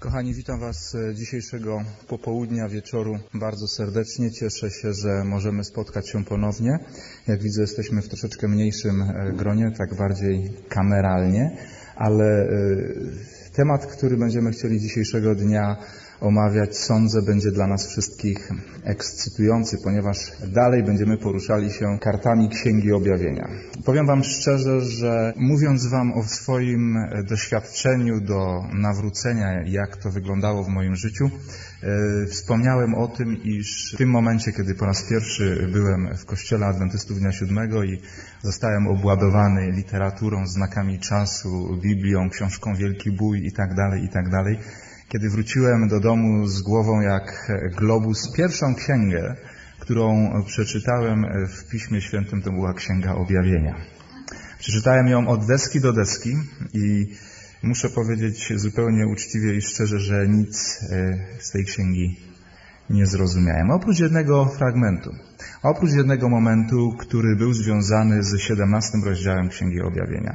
Kochani, witam Was dzisiejszego popołudnia, wieczoru bardzo serdecznie. Cieszę się, że możemy spotkać się ponownie. Jak widzę, jesteśmy w troszeczkę mniejszym gronie, tak bardziej kameralnie, ale temat, który będziemy chcieli dzisiejszego dnia omawiać, sądzę, będzie dla nas wszystkich ekscytujący, ponieważ dalej będziemy poruszali się kartami Księgi Objawienia. Powiem Wam szczerze, że mówiąc Wam o swoim doświadczeniu do nawrócenia, jak to wyglądało w moim życiu, wspomniałem o tym, iż w tym momencie, kiedy po raz pierwszy byłem w Kościele Adwentystów Dnia Siódmego i zostałem obładowany literaturą, znakami czasu, Biblią, książką Wielki Bój itd., kiedy wróciłem do domu z głową jak globus, pierwszą księgę, którą przeczytałem w Piśmie Świętym, to była Księga Objawienia. Przeczytałem ją od deski do deski i muszę powiedzieć zupełnie uczciwie i szczerze, że nic z tej księgi nie zrozumiałem. Oprócz jednego fragmentu, oprócz jednego momentu, który był związany z 17 rozdziałem Księgi Objawienia.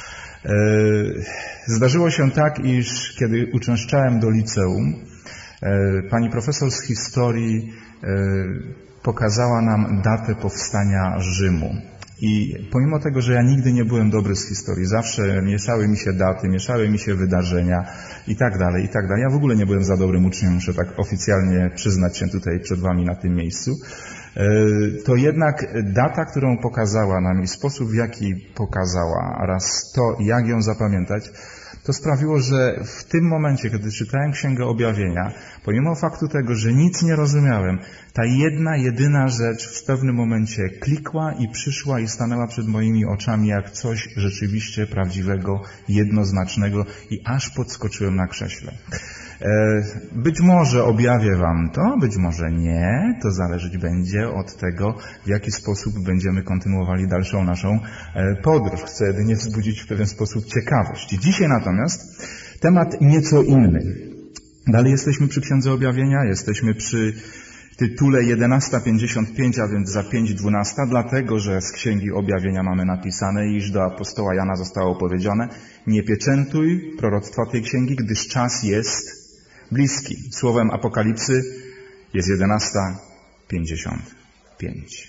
Zdarzyło się tak, iż kiedy uczęszczałem do liceum, pani profesor z historii pokazała nam datę powstania Rzymu. I pomimo tego, że ja nigdy nie byłem dobry z historii, zawsze mieszały mi się daty, mieszały mi się wydarzenia i tak dalej. Ja w ogóle nie byłem za dobrym uczniem, muszę tak oficjalnie przyznać się tutaj przed Wami na tym miejscu. To jednak data, którą pokazała nam i sposób, w jaki pokazała, oraz to, jak ją zapamiętać, to sprawiło, że w tym momencie, kiedy czytałem Księgę Objawienia, pomimo faktu tego, że nic nie rozumiałem, ta jedna, jedyna rzecz w pewnym momencie klikła i przyszła i stanęła przed moimi oczami jak coś rzeczywiście prawdziwego, jednoznacznego i aż podskoczyłem na krześle. Być może objawię Wam to, być może nie. To zależeć będzie od tego, w jaki sposób będziemy kontynuowali dalszą naszą podróż. Chcę jedynie wzbudzić w pewien sposób ciekawość. Dzisiaj natomiast temat nieco inny. Dalej jesteśmy przy Księdze Objawienia, jesteśmy przy tytule 11:55, a więc za 5:12, dlatego, że z Księgi Objawienia mamy napisane, iż do apostoła Jana zostało powiedziane: nie pieczętuj proroctwa tej księgi, gdyż czas jest bliski. Słowem Apokalipsy jest 11:55.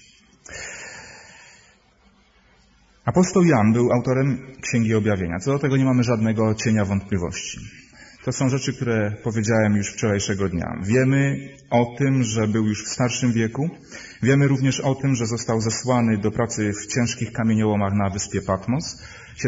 Apostoł Jan był autorem Księgi Objawienia. Co do tego nie mamy żadnego cienia wątpliwości. To są rzeczy, które powiedziałem już wczorajszego dnia. Wiemy o tym, że był już w starszym wieku. Wiemy również o tym, że został zesłany do pracy w ciężkich kamieniołomach na wyspie Patmos,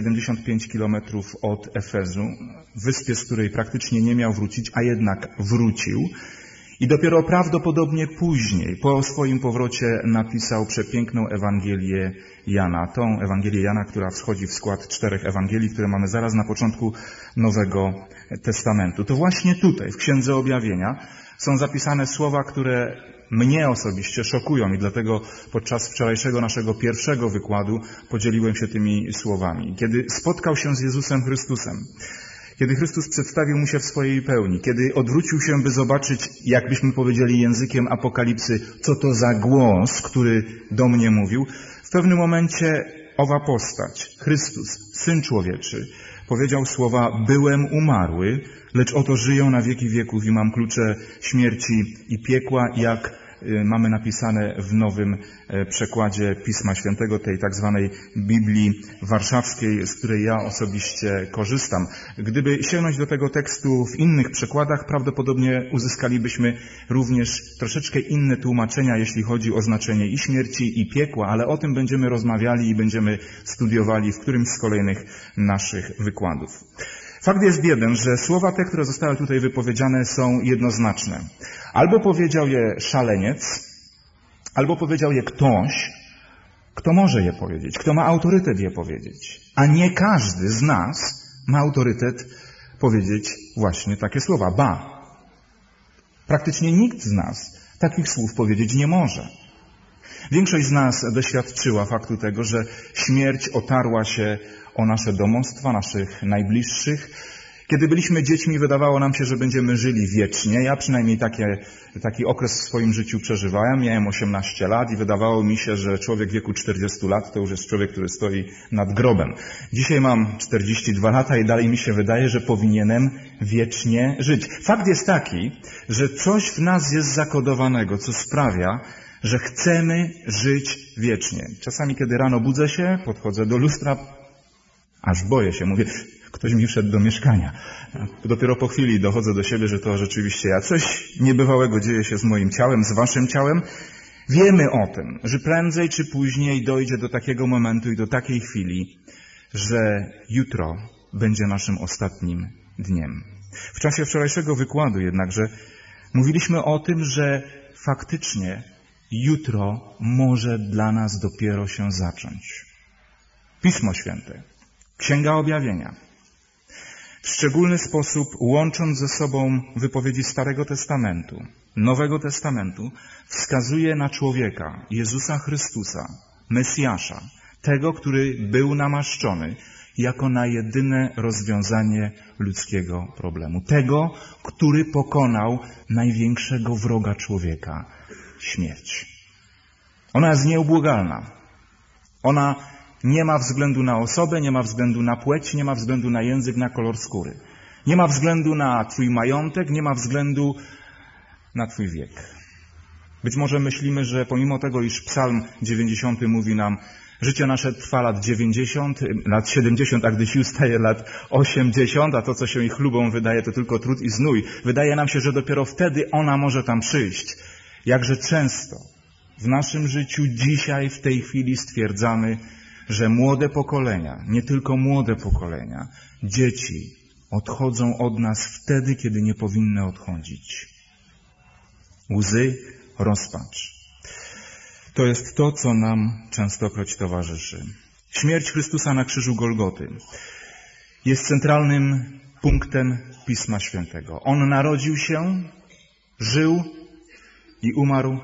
75 kilometrów od Efezu, wyspie, z której praktycznie nie miał wrócić, a jednak wrócił. I dopiero prawdopodobnie później, po swoim powrocie, napisał przepiękną Ewangelię Jana. Tą Ewangelię Jana, która wschodzi w skład 4 Ewangelii, które mamy zaraz na początku Nowego Testamentu. To właśnie tutaj, w Księdze Objawienia, są zapisane słowa, które mnie osobiście szokują i dlatego podczas wczorajszego naszego pierwszego wykładu podzieliłem się tymi słowami. Kiedy spotkał się z Jezusem Chrystusem, kiedy Chrystus przedstawił mu się w swojej pełni, kiedy odwrócił się, by zobaczyć, jakbyśmy powiedzieli językiem Apokalipsy, co to za głos, który do mnie mówił, w pewnym momencie owa postać, Chrystus, Syn Człowieczy, powiedział słowa: byłem umarły, lecz oto żyję na wieki wieków i mam klucze śmierci i piekła, jak mamy napisane w nowym przekładzie Pisma Świętego, tej tak zwanej Biblii Warszawskiej, z której ja osobiście korzystam. Gdyby sięgnąć do tego tekstu w innych przekładach, prawdopodobnie uzyskalibyśmy również troszeczkę inne tłumaczenia, jeśli chodzi o znaczenie i śmierci, i piekła, ale o tym będziemy rozmawiali i będziemy studiowali w którymś z kolejnych naszych wykładów. Fakt jest jeden, że słowa te, które zostały tutaj wypowiedziane, są jednoznaczne. Albo powiedział je szaleniec, albo powiedział je ktoś, kto może je powiedzieć, kto ma autorytet je powiedzieć. A nie każdy z nas ma autorytet powiedzieć właśnie takie słowa. Ba, praktycznie nikt z nas takich słów powiedzieć nie może. Większość z nas doświadczyła faktu tego, że śmierć otarła się o nasze domostwa, naszych najbliższych Kiedy byliśmy dziećmi, wydawało nam się, że będziemy żyli wiecznie. Ja przynajmniej taki okres w swoim życiu przeżywałem. Miałem 18 lat i wydawało mi się, że człowiek w wieku 40 lat to już jest człowiek, który stoi nad grobem. Dzisiaj mam 42 lata i dalej mi się wydaje, że powinienem wiecznie żyć. Fakt jest taki, że coś w nas jest zakodowanego, co sprawia, że chcemy żyć wiecznie. Czasami, kiedy rano budzę się, podchodzę do lustra, aż boję się, mówię, ktoś mi wszedł do mieszkania. Dopiero po chwili dochodzę do siebie, że to rzeczywiście ja. Coś niebywałego dzieje się z moim ciałem, z waszym ciałem. Wiemy o tym, że prędzej czy później dojdzie do takiego momentu i do takiej chwili, że jutro będzie naszym ostatnim dniem. W czasie wczorajszego wykładu jednakże mówiliśmy o tym, że faktycznie jutro może dla nas dopiero się zacząć. Pismo Święte, Księga Objawienia, w szczególny sposób łącząc ze sobą wypowiedzi Starego Testamentu, Nowego Testamentu, wskazuje na człowieka, Jezusa Chrystusa, Mesjasza, tego, który był namaszczony, jako na jedyne rozwiązanie ludzkiego problemu. Tego, który pokonał największego wroga człowieka, śmierć. Ona jest nieubłagalna. Ona nie ma względu na osobę, nie ma względu na płeć, nie ma względu na język, na kolor skóry. Nie ma względu na twój majątek, nie ma względu na twój wiek. Być może myślimy, że pomimo tego, iż Psalm 90 mówi nam, życie nasze trwa lat 90, lat 70, a gdy sił staje lat 80, a to, co się ich chlubą wydaje, to tylko trud i znój. Wydaje nam się, że dopiero wtedy ona może tam przyjść. Jakże często w naszym życiu dzisiaj, w tej chwili stwierdzamy, że młode pokolenia, nie tylko młode pokolenia, dzieci odchodzą od nas wtedy, kiedy nie powinny odchodzić. Łzy, rozpacz. To jest to, co nam częstokroć towarzyszy. Śmierć Chrystusa na krzyżu Golgoty jest centralnym punktem Pisma Świętego. On narodził się, żył i umarł,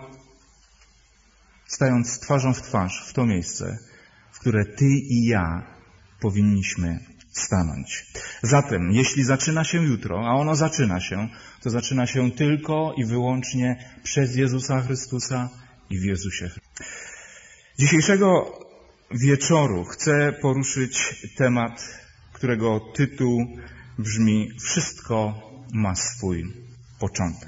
stając twarzą w twarz w to miejsce, w które ty i ja powinniśmy stanąć. Zatem, jeśli zaczyna się jutro, a ono zaczyna się, to zaczyna się tylko i wyłącznie przez Jezusa Chrystusa i w Jezusie Chrystusie. Dzisiejszego wieczoru chcę poruszyć temat, którego tytuł brzmi Wszystko ma swój początek.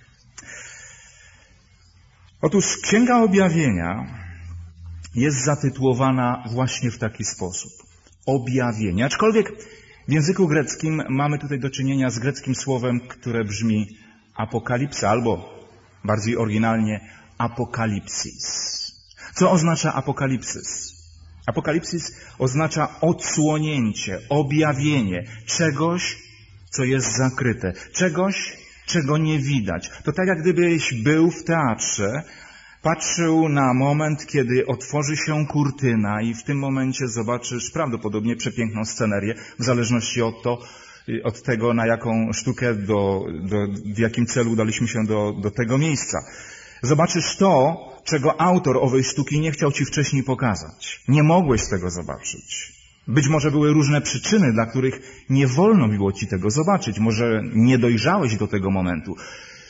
Otóż Księga Objawienia jest zatytułowana właśnie w taki sposób. Objawienie. Aczkolwiek w języku greckim mamy tutaj do czynienia z greckim słowem, które brzmi apokalipsa, albo bardziej oryginalnie apokalipsis. Co oznacza apokalipsys? Apokalipsis oznacza odsłonięcie, objawienie czegoś, co jest zakryte, czegoś, czego nie widać. To tak, jak gdybyś był w teatrze, patrzył na moment, kiedy otworzy się kurtyna i w tym momencie zobaczysz prawdopodobnie przepiękną scenerię, w zależności od tego, na jaką sztukę, w jakim celu udaliśmy się do tego miejsca. Zobaczysz to, czego autor owej sztuki nie chciał ci wcześniej pokazać. Nie mogłeś tego zobaczyć. Być może były różne przyczyny, dla których nie wolno było ci tego zobaczyć. Może nie dojrzałeś do tego momentu.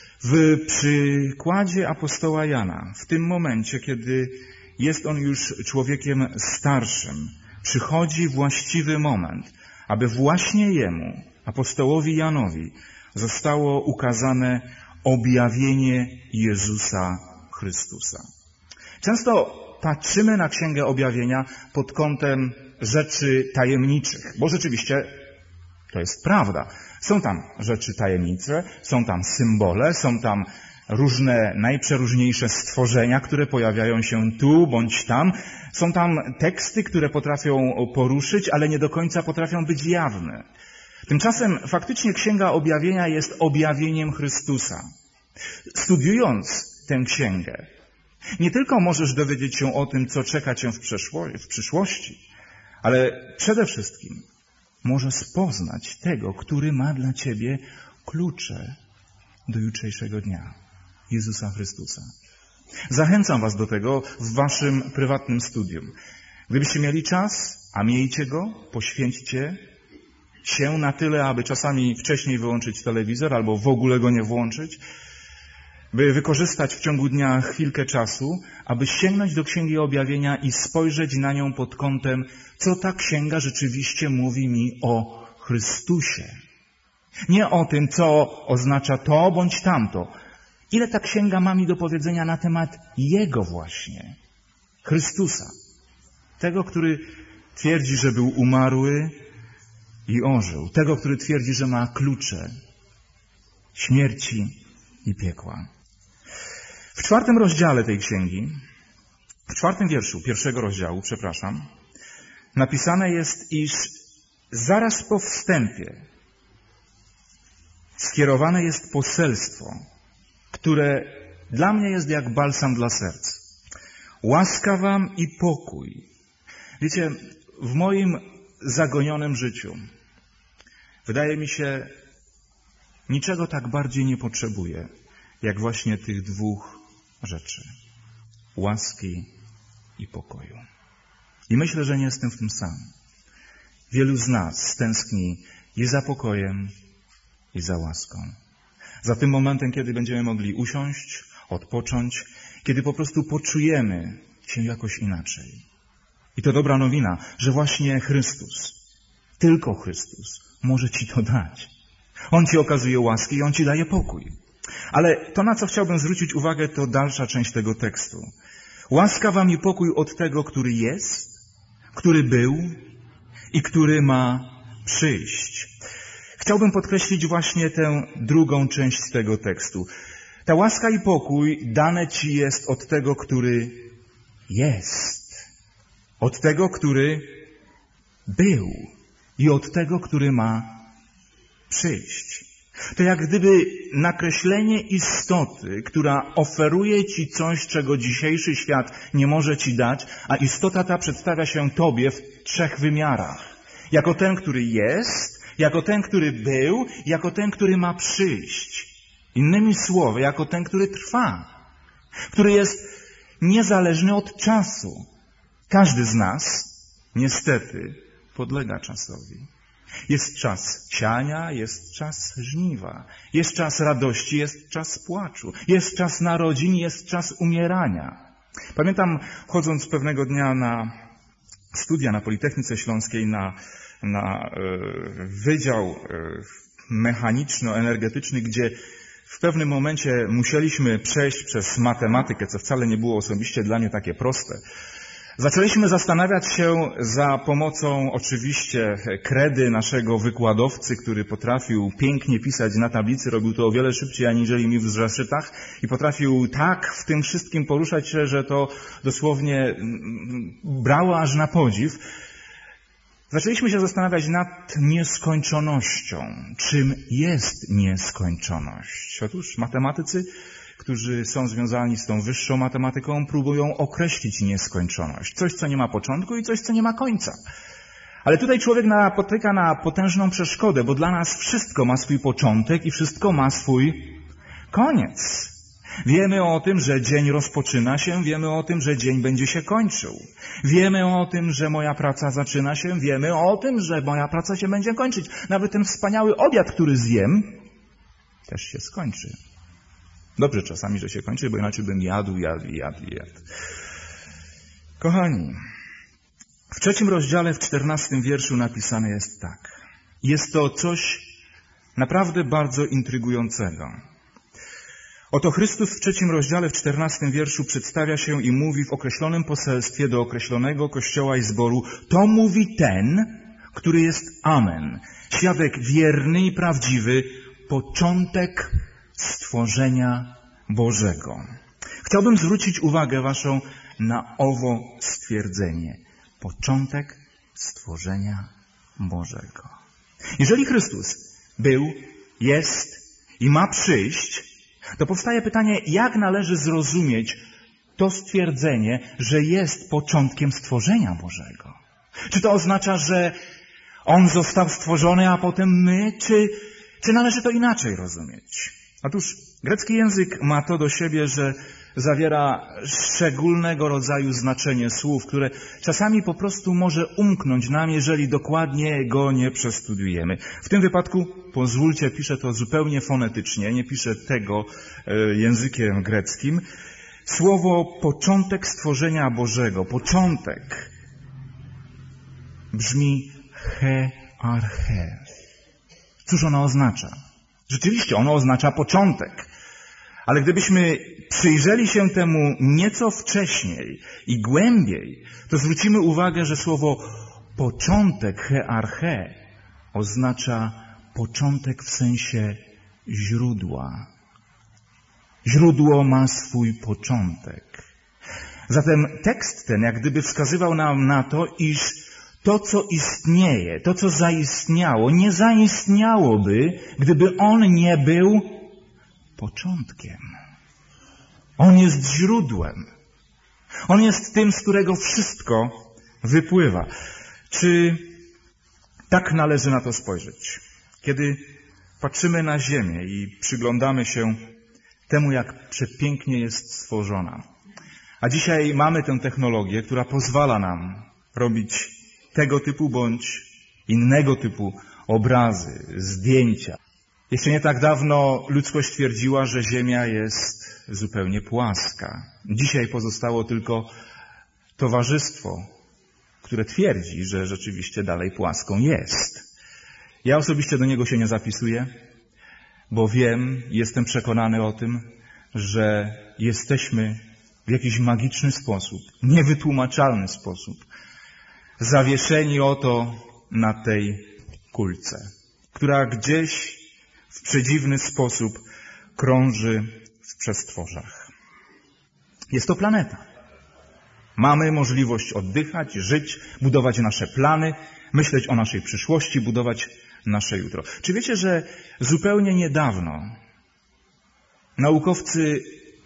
W przykładzie apostoła Jana, w tym momencie, kiedy jest on już człowiekiem starszym, przychodzi właściwy moment, aby właśnie jemu, apostołowi Janowi, zostało ukazane objawienie Jezusa Chrystusa. Często patrzymy na Księgę Objawienia pod kątem rzeczy tajemniczych, bo rzeczywiście to jest prawda. Są tam rzeczy tajemnicze, są tam symbole, są tam różne najprzeróżniejsze stworzenia, które pojawiają się tu bądź tam. Są tam teksty, które potrafią poruszyć, ale nie do końca potrafią być jawne. Tymczasem faktycznie Księga Objawienia jest objawieniem Chrystusa. Studiując tę księgę, nie tylko możesz dowiedzieć się o tym, co czeka cię w przyszłości, ale przede wszystkim możesz poznać tego, który ma dla ciebie klucze do jutrzejszego dnia, Jezusa Chrystusa. Zachęcam was do tego w waszym prywatnym studium. Gdybyście mieli czas, a miejcie go, poświęćcie się na tyle, aby czasami wcześniej wyłączyć telewizor albo w ogóle go nie włączyć, by wykorzystać w ciągu dnia chwilkę czasu, aby sięgnąć do Księgi Objawienia i spojrzeć na nią pod kątem, co ta księga rzeczywiście mówi mi o Chrystusie. Nie o tym, co oznacza to bądź tamto. Ile ta księga ma mi do powiedzenia na temat Jego właśnie, Chrystusa. Tego, który twierdzi, że był umarły i ożył. Tego, który twierdzi, że ma klucze śmierci i piekła. W 4 rozdziale tej księgi, w 4 wierszu 1 rozdziału, napisane jest, iż zaraz po wstępie skierowane jest poselstwo, które dla mnie jest jak balsam dla serc. Łaska wam i pokój. Wiecie, w moim zagonionym życiu wydaje mi się, niczego tak bardziej nie potrzebuję, jak właśnie tych dwóch rzeczy. Łaski i pokoju. I myślę, że nie jestem w tym sam. Wielu z nas tęskni i za pokojem, i za łaską. Za tym momentem, kiedy będziemy mogli usiąść, odpocząć, kiedy po prostu poczujemy się jakoś inaczej. I to dobra nowina, że właśnie Chrystus, tylko Chrystus może Ci to dać. On Ci okazuje łaskę i On Ci daje pokój. Ale to, na co chciałbym zwrócić uwagę, to dalsza część tego tekstu. Łaska wam i pokój od tego, który jest, który był i który ma przyjść. Chciałbym podkreślić właśnie tę drugą część tego tekstu. Ta łaska i pokój dane Ci jest od tego, który jest. Od tego, który był i od tego, który ma przyjść. To jak gdyby nakreślenie istoty, która oferuje Ci coś, czego dzisiejszy świat nie może Ci dać, a istota ta przedstawia się Tobie w 3 wymiarach. Jako ten, który jest, jako ten, który był, jako ten, który ma przyjść. Innymi słowy, jako ten, który trwa, który jest niezależny od czasu. Każdy z nas, niestety, podlega czasowi. Jest czas siania, jest czas żniwa. Jest czas radości, jest czas płaczu. Jest czas narodzin, jest czas umierania. Pamiętam, chodząc pewnego dnia na studia na Politechnice Śląskiej, na wydział mechaniczno-energetyczny, gdzie w pewnym momencie musieliśmy przejść przez matematykę, co wcale nie było osobiście dla mnie takie proste. Zaczęliśmy zastanawiać się za pomocą oczywiście kredy naszego wykładowcy, który potrafił pięknie pisać na tablicy, robił to o wiele szybciej aniżeli mi w zeszytach i potrafił tak w tym wszystkim poruszać się, że to dosłownie brało aż na podziw. Zaczęliśmy się zastanawiać nad nieskończonością. Czym jest nieskończoność? Otóż matematycy, którzy są związani z tą wyższą matematyką, próbują określić nieskończoność. Coś, co nie ma początku i coś, co nie ma końca. Ale tutaj człowiek napotyka na potężną przeszkodę, bo dla nas wszystko ma swój początek i wszystko ma swój koniec. Wiemy o tym, że dzień rozpoczyna się, wiemy o tym, że dzień będzie się kończył. Wiemy o tym, że moja praca zaczyna się, wiemy o tym, że moja praca się będzie kończyć. Nawet ten wspaniały obiad, który zjem, też się skończy. Dobrze czasami, że się kończy, bo inaczej bym jadł. Kochani, w 3 rozdziale, w 14 wierszu napisane jest tak. Jest to coś naprawdę bardzo intrygującego. Oto Chrystus w 3 rozdziale, w 14 wierszu przedstawia się i mówi w określonym poselstwie do określonego kościoła i zboru. To mówi ten, który jest Amen. Świadek wierny i prawdziwy, początek stworzenia Bożego. Chciałbym zwrócić uwagę waszą na owo stwierdzenie. Początek stworzenia Bożego. Jeżeli Chrystus był, jest i ma przyjść, to powstaje pytanie, jak należy zrozumieć to stwierdzenie, że jest początkiem stworzenia Bożego? Czy to oznacza, że On został stworzony, a potem my? Czy należy to inaczej rozumieć? Otóż grecki język ma to do siebie, że zawiera szczególnego rodzaju znaczenie słów, które czasami po prostu może umknąć nam, jeżeli dokładnie go nie przestudiujemy. W tym wypadku, pozwólcie, piszę to zupełnie fonetycznie, nie piszę tego językiem greckim. Słowo początek stworzenia Bożego, początek, brzmi he arche. Cóż ono oznacza? Rzeczywiście, ono oznacza początek. Ale gdybyśmy przyjrzeli się temu nieco wcześniej i głębiej, to zwrócimy uwagę, że słowo początek, he arche, oznacza początek w sensie źródła. Źródło ma swój początek. Zatem tekst ten jak gdyby wskazywał nam na to, iż to, co istnieje, to, co zaistniało, nie zaistniałoby, gdyby on nie był początkiem. On jest źródłem. On jest tym, z którego wszystko wypływa. Czy tak należy na to spojrzeć? Kiedy patrzymy na Ziemię i przyglądamy się temu, jak przepięknie jest stworzona. A dzisiaj mamy tę technologię, która pozwala nam robić tego typu bądź innego typu obrazy, zdjęcia. Jeszcze nie tak dawno ludzkość twierdziła, że Ziemia jest zupełnie płaska. Dzisiaj pozostało tylko towarzystwo, które twierdzi, że rzeczywiście dalej płaską jest. Ja osobiście do niego się nie zapisuję, bo wiem, jestem przekonany o tym, że jesteśmy w jakiś magiczny sposób, niewytłumaczalny sposób zawieszeni oto na tej kulce, która gdzieś w przedziwny sposób krąży w przestworzach. Jest to planeta. Mamy możliwość oddychać, żyć, budować nasze plany, myśleć o naszej przyszłości, budować nasze jutro. Czy wiecie, że zupełnie niedawno naukowcy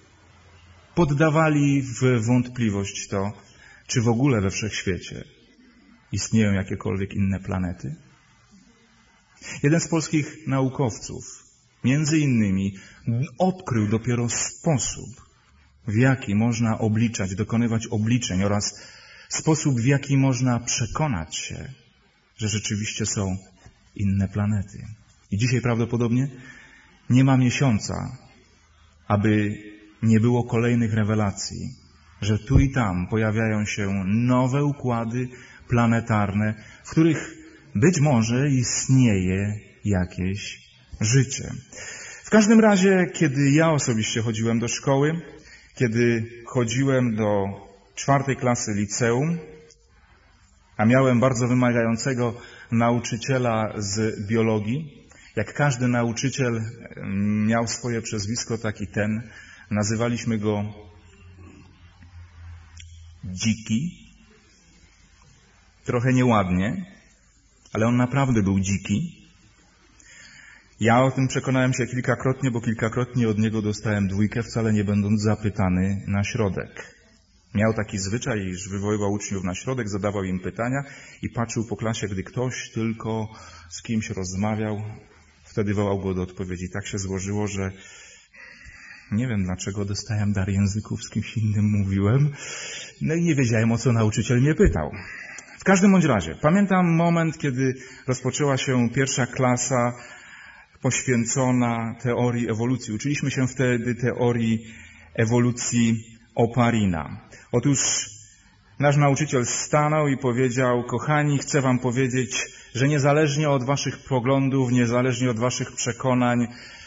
poddawali w wątpliwość to, czy w ogóle we wszechświecie istnieją jakiekolwiek inne planety? Jeden z polskich naukowców, między innymi, odkrył dopiero sposób, w jaki można obliczać, dokonywać obliczeń oraz sposób, w jaki można przekonać się, że rzeczywiście są inne planety. I dzisiaj prawdopodobnie nie ma miesiąca, aby nie było kolejnych rewelacji, że tu i tam pojawiają się nowe układy planetarne, w których być może istnieje jakieś życie. W każdym razie, kiedy ja osobiście chodziłem do szkoły, kiedy chodziłem do 4. klasy liceum, a miałem bardzo wymagającego nauczyciela z biologii, jak każdy nauczyciel miał swoje przezwisko, tak i ten, nazywaliśmy go Dziki. Trochę nieładnie, ale on naprawdę był dziki. Ja o tym przekonałem się kilkakrotnie, bo kilkakrotnie od niego dostałem 2, wcale nie będąc zapytany na środek. Miał taki zwyczaj, iż wywoływał uczniów na środek, zadawał im pytania i patrzył po klasie, gdy ktoś tylko z kimś rozmawiał, wtedy wołał go do odpowiedzi. Tak się złożyło, że nie wiem dlaczego dostałem dar języków, z kimś innym mówiłem, no i nie wiedziałem, o co nauczyciel mnie pytał. W każdym bądź razie, pamiętam moment, kiedy rozpoczęła się 1. klasa poświęcona teorii ewolucji. Uczyliśmy się wtedy teorii ewolucji Oparina. Otóż nasz nauczyciel stanął i powiedział: kochani, chcę wam powiedzieć, że niezależnie od waszych poglądów, niezależnie od waszych przekonań,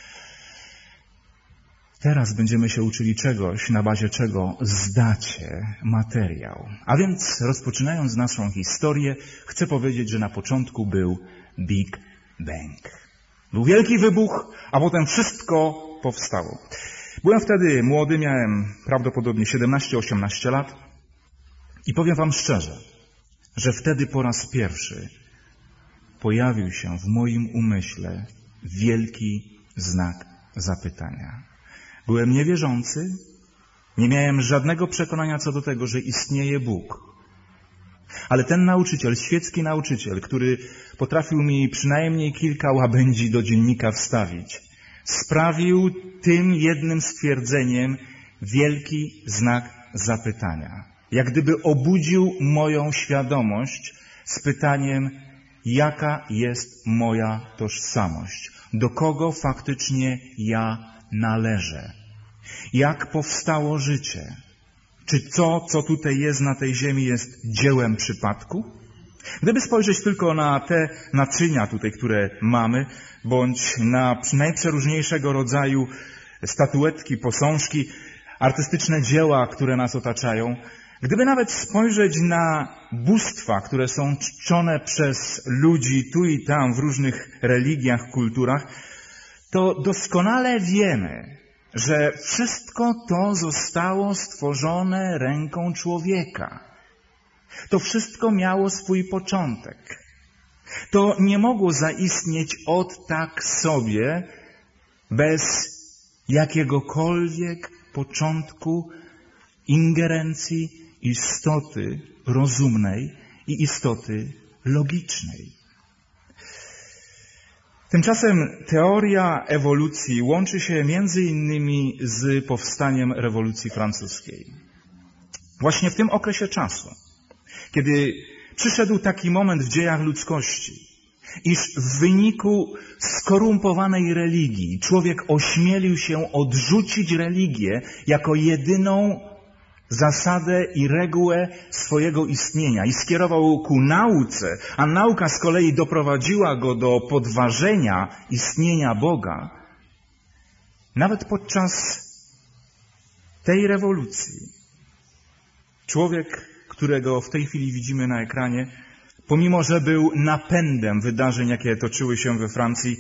teraz będziemy się uczyli czegoś, na bazie czego zdacie materiał. A więc, rozpoczynając naszą historię, chcę powiedzieć, że na początku był Big Bang. Był wielki wybuch, a potem wszystko powstało. Byłem wtedy młody, miałem prawdopodobnie 17-18 lat i powiem wam szczerze, że wtedy po raz pierwszy pojawił się w moim umyśle wielki znak zapytania. Byłem niewierzący, nie miałem żadnego przekonania co do tego, że istnieje Bóg. Ale ten nauczyciel, świecki nauczyciel, który potrafił mi przynajmniej kilka łabędzi do dziennika wstawić, sprawił tym jednym stwierdzeniem wielki znak zapytania. Jak gdyby obudził moją świadomość z pytaniem, jaka jest moja tożsamość, do kogo faktycznie ja należę, jak powstało życie, czy to, co tutaj jest na tej ziemi, jest dziełem przypadku? Gdyby spojrzeć tylko na te naczynia tutaj, które mamy, bądź na najprzeróżniejszego rodzaju statuetki, posążki, artystyczne dzieła, które nas otaczają, gdyby nawet spojrzeć na bóstwa, które są czczone przez ludzi tu i tam w różnych religiach, kulturach, to doskonale wiemy, że wszystko to zostało stworzone ręką człowieka. To wszystko miało swój początek. To nie mogło zaistnieć od tak sobie, bez jakiegokolwiek początku, ingerencji istoty rozumnej i istoty logicznej. Tymczasem teoria ewolucji łączy się między innymi z powstaniem rewolucji francuskiej. Właśnie w tym okresie czasu, kiedy przyszedł taki moment w dziejach ludzkości, iż w wyniku skorumpowanej religii człowiek ośmielił się odrzucić religię jako jedyną zasadę i regułę swojego istnienia i skierował ku nauce, a nauka z kolei doprowadziła go do podważenia istnienia Boga, nawet podczas tej rewolucji człowiek, którego w tej chwili widzimy na ekranie, pomimo że był napędem wydarzeń, jakie toczyły się we Francji,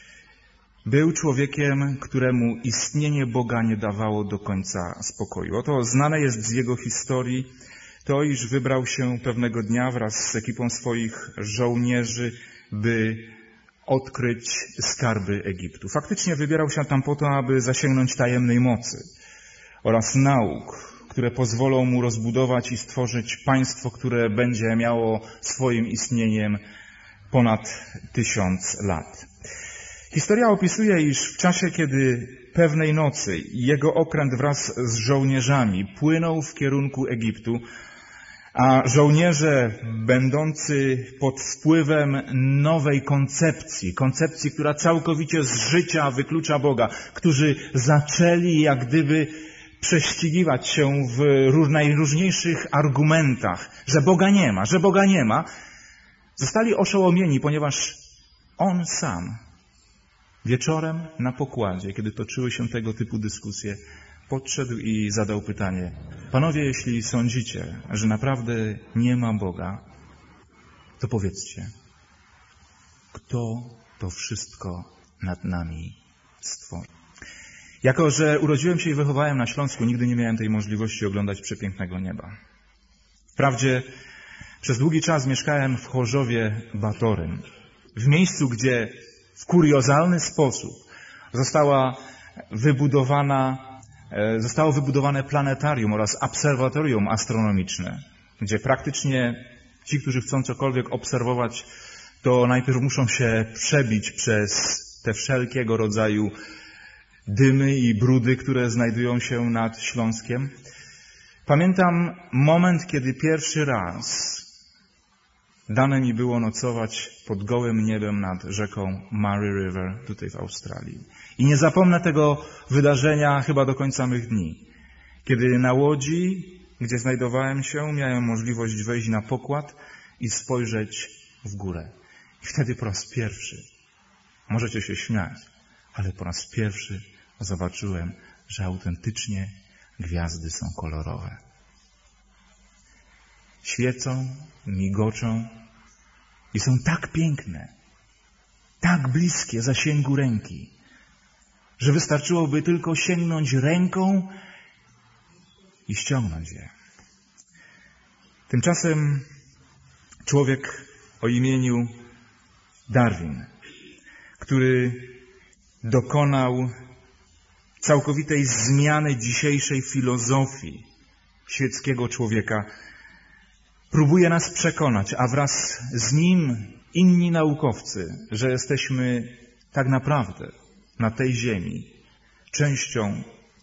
był człowiekiem, któremu istnienie Boga nie dawało do końca spokoju. Oto znane jest z jego historii to, iż wybrał się pewnego dnia wraz z ekipą swoich żołnierzy, by odkryć skarby Egiptu. Faktycznie wybierał się tam po to, aby zasięgnąć tajemnej mocy oraz nauk, które pozwolą mu rozbudować i stworzyć państwo, które będzie miało swoim istnieniem ponad 1000 lat. Historia opisuje, iż w czasie, kiedy pewnej nocy jego okręt wraz z żołnierzami płynął w kierunku Egiptu, a żołnierze będący pod wpływem nowej koncepcji, która całkowicie z życia wyklucza Boga, którzy zaczęli jak gdyby prześcigiwać się w najróżniejszych argumentach, że Boga nie ma, zostali oszołomieni, ponieważ on sam wieczorem na pokładzie, kiedy toczyły się tego typu dyskusje, podszedł i zadał pytanie: panowie, jeśli sądzicie, że naprawdę nie ma Boga, to powiedzcie, kto to wszystko nad nami stworzył? Jako że urodziłem się i wychowałem na Śląsku, nigdy nie miałem tej możliwości oglądać przepięknego nieba. Wprawdzie przez długi czas mieszkałem w Chorzowie Batorym, w miejscu, gdzie w kuriozalny sposób zostało wybudowane planetarium oraz obserwatorium astronomiczne, gdzie praktycznie ci, którzy chcą cokolwiek obserwować, to najpierw muszą się przebić przez te wszelkiego rodzaju dymy i brudy, które znajdują się nad Śląskiem. Pamiętam moment, kiedy pierwszy raz dane mi było nocować pod gołym niebem nad rzeką Murray River, tutaj w Australii. I nie zapomnę tego wydarzenia chyba do końca mych dni. Kiedy na łodzi, gdzie znajdowałem się, miałem możliwość wejść na pokład i spojrzeć w górę. I wtedy po raz pierwszy, możecie się śmiać, ale po raz pierwszy zobaczyłem, że autentycznie gwiazdy są kolorowe. Świecą, migoczą i są tak piękne, tak bliskie zasięgu ręki, że wystarczyłoby tylko sięgnąć ręką i ściągnąć je. Tymczasem człowiek o imieniu Darwin, który dokonał całkowitej zmiany dzisiejszej filozofii świeckiego człowieka, próbuje nas przekonać, a wraz z nim inni naukowcy, że jesteśmy tak naprawdę na tej ziemi częścią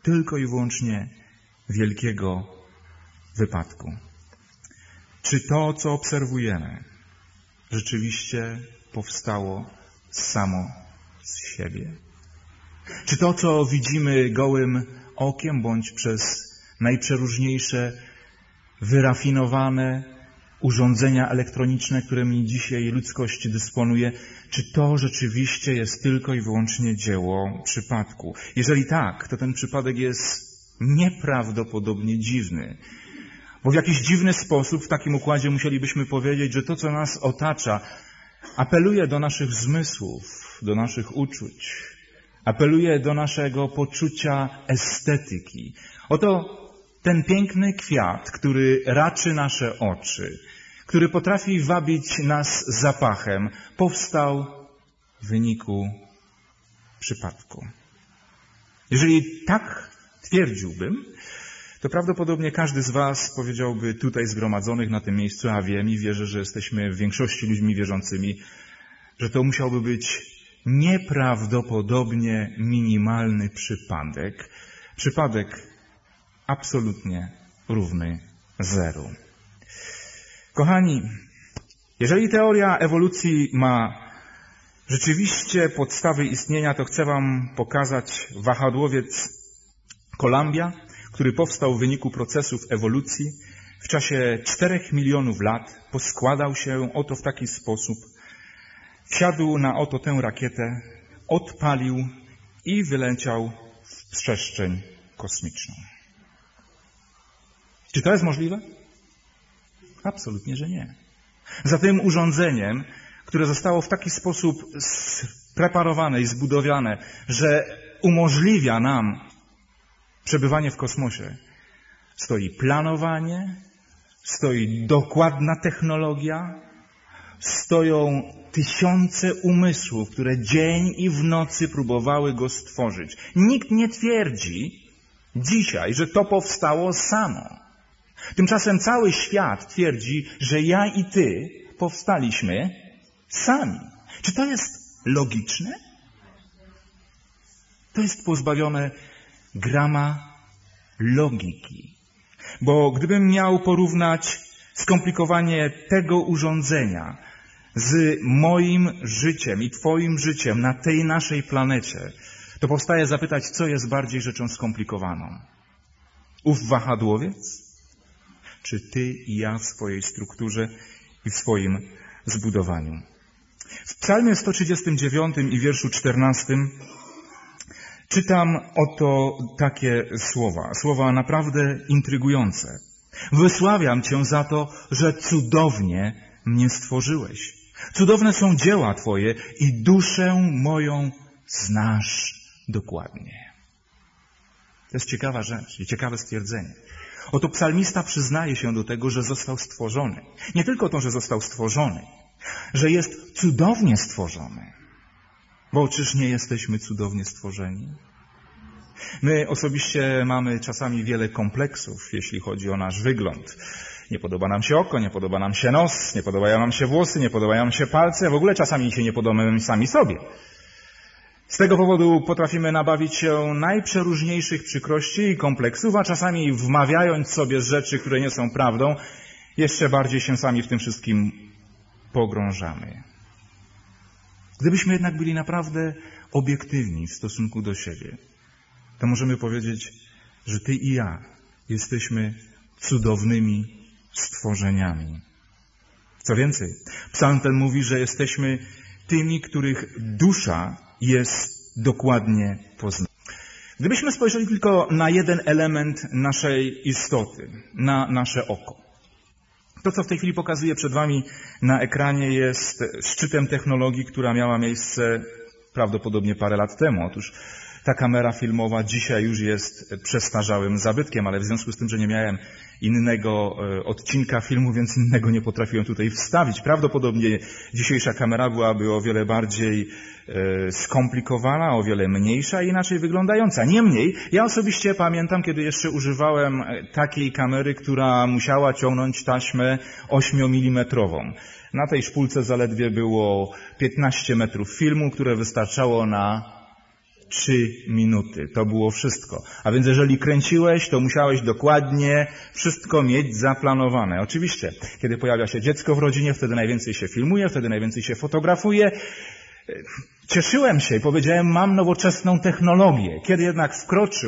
tylko i wyłącznie wielkiego wypadku. Czy to, co obserwujemy, rzeczywiście powstało samo z siebie? Czy to, co widzimy gołym okiem, bądź przez najprzeróżniejsze, wyrafinowane urządzenia elektroniczne, którymi dzisiaj ludzkość dysponuje, czy to rzeczywiście jest tylko i wyłącznie dzieło przypadku? Jeżeli tak, to ten przypadek jest nieprawdopodobnie dziwny. Bo w jakiś dziwny sposób w takim układzie musielibyśmy powiedzieć, że to, co nas otacza, apeluje do naszych zmysłów, do naszych uczuć, apeluje do naszego poczucia estetyki. Oto ten piękny kwiat, który raczy nasze oczy, który potrafi wabić nas zapachem, powstał w wyniku przypadku. Jeżeli tak twierdziłbym, to prawdopodobnie każdy z was powiedziałby tutaj zgromadzonych na tym miejscu, a wiem i wierzę, że jesteśmy w większości ludźmi wierzącymi, że to musiałby być nieprawdopodobnie minimalny przypadek. Przypadek absolutnie równy zeru. Kochani, jeżeli teoria ewolucji ma rzeczywiście podstawy istnienia, to chcę wam pokazać wahadłowiec Columbia, który powstał w wyniku procesów ewolucji. W czasie 4 milionów lat poskładał się oto w taki sposób. Wsiadł na oto tę rakietę, odpalił i wyleciał w przestrzeń kosmiczną. Czy to jest możliwe? Absolutnie, że nie. Za tym urządzeniem, które zostało w taki sposób spreparowane i zbudowane, że umożliwia nam przebywanie w kosmosie, stoi planowanie, stoi dokładna technologia, stoją tysiące umysłów, które dzień i w nocy próbowały go stworzyć. Nikt nie twierdzi dzisiaj, że to powstało samo. Tymczasem cały świat twierdzi, że ja i ty powstaliśmy sami. Czy to jest logiczne? To jest pozbawione grama logiki. Bo gdybym miał porównać skomplikowanie tego urządzenia z moim życiem i twoim życiem na tej naszej planecie, to powstaje zapytać, co jest bardziej rzeczą skomplikowaną. Ów wahadłowiec? Czy ty i ja w swojej strukturze i w swoim zbudowaniu? W psalmie 139 i wierszu 14 czytam oto takie słowa naprawdę intrygujące. Wysławiam Cię za to, że cudownie mnie stworzyłeś. Cudowne są dzieła Twoje i duszę moją znasz dokładnie. To jest ciekawa rzecz i ciekawe stwierdzenie. Oto psalmista przyznaje się do tego, że został stworzony. Nie tylko to, że został stworzony, że jest cudownie stworzony. Bo czyż nie jesteśmy cudownie stworzeni? My osobiście mamy czasami wiele kompleksów, jeśli chodzi o nasz wygląd. Nie podoba nam się oko, nie podoba nam się nos, nie podobają nam się włosy, nie podobają nam się palce, w ogóle czasami się nie podobamy sami sobie. Z tego powodu potrafimy nabawić się najprzeróżniejszych przykrości i kompleksów, a czasami wmawiając sobie rzeczy, które nie są prawdą, jeszcze bardziej się sami w tym wszystkim pogrążamy. Gdybyśmy jednak byli naprawdę obiektywni w stosunku do siebie, to możemy powiedzieć, że ty i ja jesteśmy cudownymi stworzeniami. Co więcej, psalm ten mówi, że jesteśmy tymi, których dusza jest dokładnie poznana. Gdybyśmy spojrzeli tylko na jeden element naszej istoty, na nasze oko. To, co w tej chwili pokazuję przed wami na ekranie, jest szczytem technologii, która miała miejsce prawdopodobnie parę lat temu. Otóż ta kamera filmowa dzisiaj już jest przestarzałym zabytkiem, ale w związku z tym, że nie miałem innego odcinka filmu, więc innego nie potrafiłem tutaj wstawić. Prawdopodobnie dzisiejsza kamera byłaby o wiele bardziej skomplikowana, o wiele mniejsza i inaczej wyglądająca. Niemniej, ja osobiście pamiętam, kiedy jeszcze używałem takiej kamery, która musiała ciągnąć taśmę 8 mm. Na tej szpulce zaledwie było 15 metrów filmu, które wystarczało na 3 minuty. To było wszystko. A więc jeżeli kręciłeś, to musiałeś dokładnie wszystko mieć zaplanowane. Oczywiście, kiedy pojawia się dziecko w rodzinie, wtedy najwięcej się filmuje, wtedy najwięcej się fotografuje. Cieszyłem się i powiedziałem, mam nowoczesną technologię. Kiedy jednak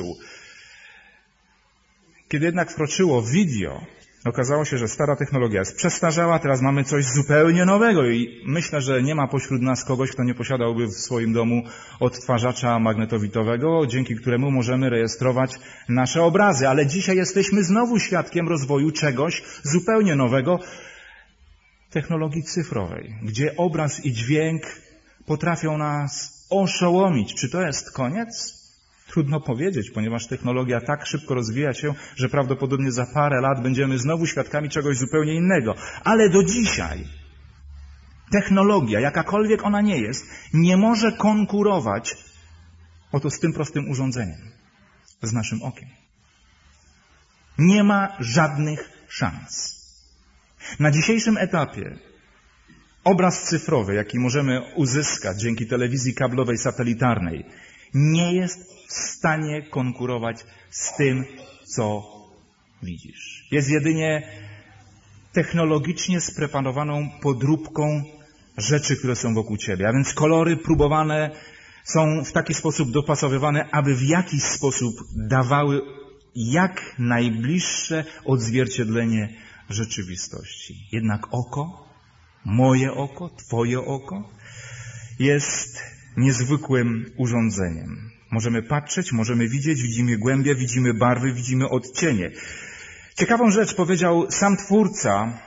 wkroczyło video, okazało się, że stara technologia jest przestarzała, teraz mamy coś zupełnie nowego i myślę, że nie ma pośród nas kogoś, kto nie posiadałby w swoim domu odtwarzacza magnetowidowego, dzięki któremu możemy rejestrować nasze obrazy. Ale dzisiaj jesteśmy znowu świadkiem rozwoju czegoś zupełnie nowego, technologii cyfrowej, gdzie obraz i dźwięk potrafią nas oszołomić. Czy to jest koniec? Trudno powiedzieć, ponieważ technologia tak szybko rozwija się, że prawdopodobnie za parę lat będziemy znowu świadkami czegoś zupełnie innego. Ale do dzisiaj technologia, jakakolwiek ona nie jest, nie może konkurować oto z tym prostym urządzeniem, z naszym okiem. Nie ma żadnych szans. Na dzisiejszym etapie obraz cyfrowy, jaki możemy uzyskać dzięki telewizji kablowej, satelitarnej, nie jest w stanie konkurować z tym, co widzisz. Jest jedynie technologicznie spreparowaną podróbką rzeczy, które są wokół ciebie. A więc kolory próbowane są w taki sposób dopasowywane, aby w jakiś sposób dawały jak najbliższe odzwierciedlenie rzeczywistości. Jednak oko, moje oko, twoje oko jest niezwykłym urządzeniem. Możemy patrzeć, możemy widzieć, widzimy głębie, widzimy barwy, widzimy odcienie. Ciekawą rzecz powiedział sam twórca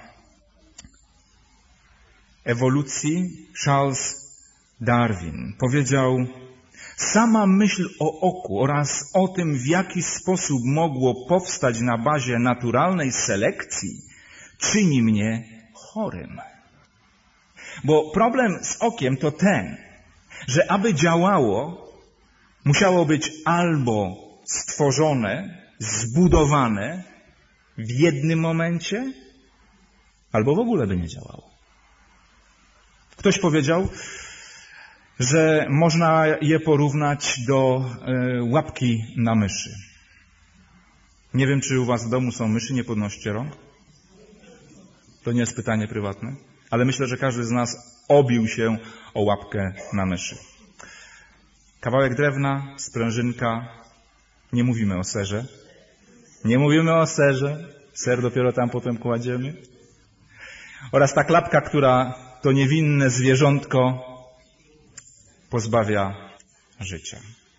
ewolucji, Charles Darwin. Powiedział, sama myśl o oku oraz o tym, w jaki sposób mogło powstać na bazie naturalnej selekcji, czyni mnie chorym. Bo problem z okiem to ten, że aby działało, musiało być albo stworzone, zbudowane w jednym momencie, albo w ogóle by nie działało. Ktoś powiedział, że można je porównać do łapki na myszy. Nie wiem, czy u was w domu są myszy, nie podnoście rąk. To nie jest pytanie prywatne, ale myślę, że każdy z nas obił się o łapkę na myszy. Kawałek drewna, sprężynka, nie mówimy o serze. Nie mówimy o serze, ser dopiero tam potem kładziemy. Oraz ta klapka, która to niewinne zwierzątko pozbawia życia.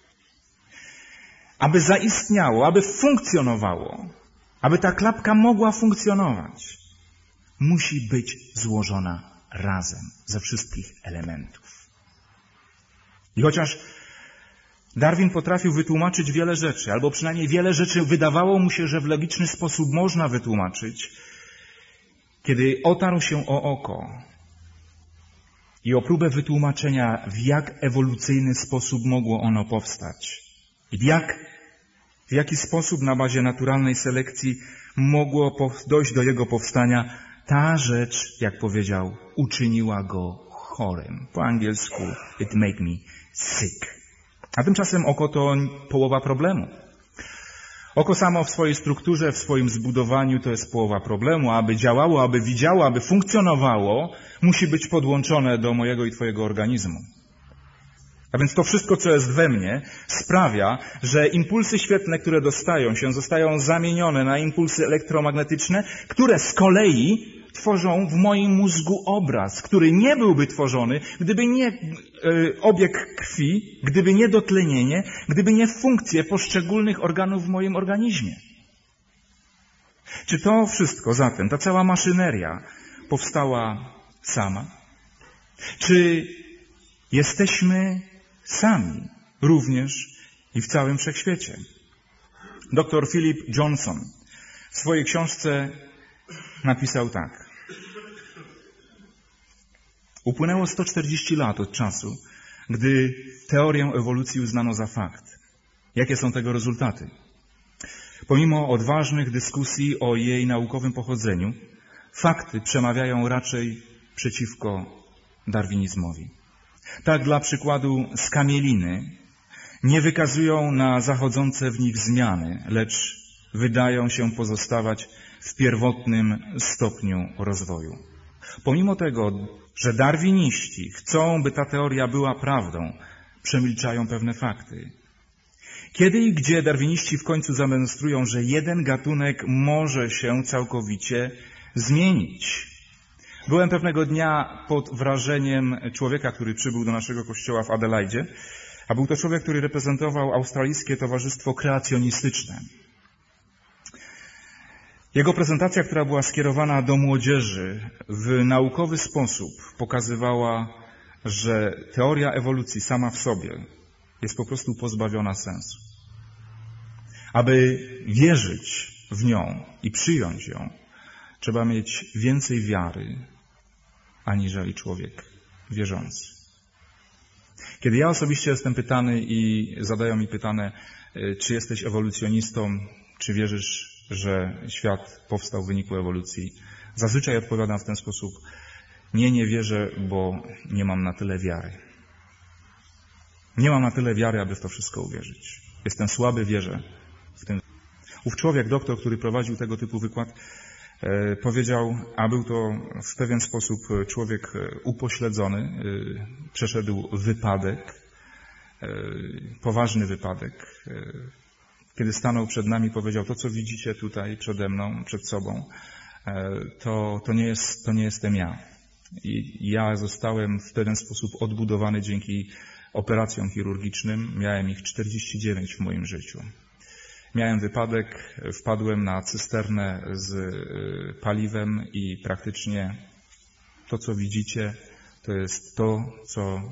Aby zaistniało, aby funkcjonowało, aby ta klapka mogła funkcjonować, musi być złożona razem ze wszystkich elementów. I chociaż Darwin potrafił wytłumaczyć wiele rzeczy, albo przynajmniej wiele rzeczy wydawało mu się, że w logiczny sposób można wytłumaczyć, kiedy otarł się o oko i o próbę wytłumaczenia, w jak ewolucyjny sposób mogło ono powstać i w jaki sposób na bazie naturalnej selekcji mogło dojść do jego powstania, ta rzecz, jak powiedział, uczyniła go chorym. Po angielsku it make me sick. A tymczasem oko to połowa problemu. Oko samo w swojej strukturze, w swoim zbudowaniu to jest połowa problemu. Aby działało, aby widziało, aby funkcjonowało, musi być podłączone do mojego i twojego organizmu. A więc to wszystko, co jest we mnie, sprawia, że impulsy świetlne, które dostają się, zostają zamienione na impulsy elektromagnetyczne, które z kolei tworzą w moim mózgu obraz, który nie byłby tworzony, gdyby nie obieg krwi, gdyby nie dotlenienie, gdyby nie funkcje poszczególnych organów w moim organizmie. Czy to wszystko zatem, ta cała maszyneria powstała sama? Czy jesteśmy sami również i w całym wszechświecie? Dr Philip Johnson w swojej książce napisał tak. Upłynęło 140 lat od czasu, gdy teorię ewolucji uznano za fakt. Jakie są tego rezultaty? Pomimo odważnych dyskusji o jej naukowym pochodzeniu, fakty przemawiają raczej przeciwko darwinizmowi. Tak dla przykładu z kamieliny nie wykazują na zachodzące w nich zmiany, lecz wydają się pozostawać w pierwotnym stopniu rozwoju. Pomimo tego, że darwiniści chcą, by ta teoria była prawdą, przemilczają pewne fakty. Kiedy i gdzie darwiniści w końcu zademonstrują, że jeden gatunek może się całkowicie zmienić? Byłem pewnego dnia pod wrażeniem człowieka, który przybył do naszego kościoła w Adelaidzie, a był to człowiek, który reprezentował Australijskie Towarzystwo Kreacjonistyczne. Jego prezentacja, która była skierowana do młodzieży, w naukowy sposób pokazywała, że teoria ewolucji sama w sobie jest po prostu pozbawiona sensu. Aby wierzyć w nią i przyjąć ją, trzeba mieć więcej wiary, aniżeli człowiek wierzący. Kiedy ja osobiście jestem pytany i zadają mi pytanie, czy jesteś ewolucjonistą, czy wierzysz, że świat powstał w wyniku ewolucji, zazwyczaj odpowiadam w ten sposób: nie wierzę, bo nie mam na tyle wiary. Nie mam na tyle wiary, aby w to wszystko uwierzyć. Jestem słaby, wierzę w tym. Ów człowiek, doktor, który prowadził tego typu wykład, powiedział, a był to w pewien sposób człowiek upośledzony, przeszedł wypadek, poważny wypadek. Kiedy stanął przed nami, powiedział: to, co widzicie tutaj przede mną, przed sobą, to nie jestem ja. I ja zostałem w pewien sposób odbudowany dzięki operacjom chirurgicznym. Miałem ich 49 w moim życiu. Miałem wypadek, wpadłem na cysternę z paliwem i praktycznie to, co widzicie, to jest to, co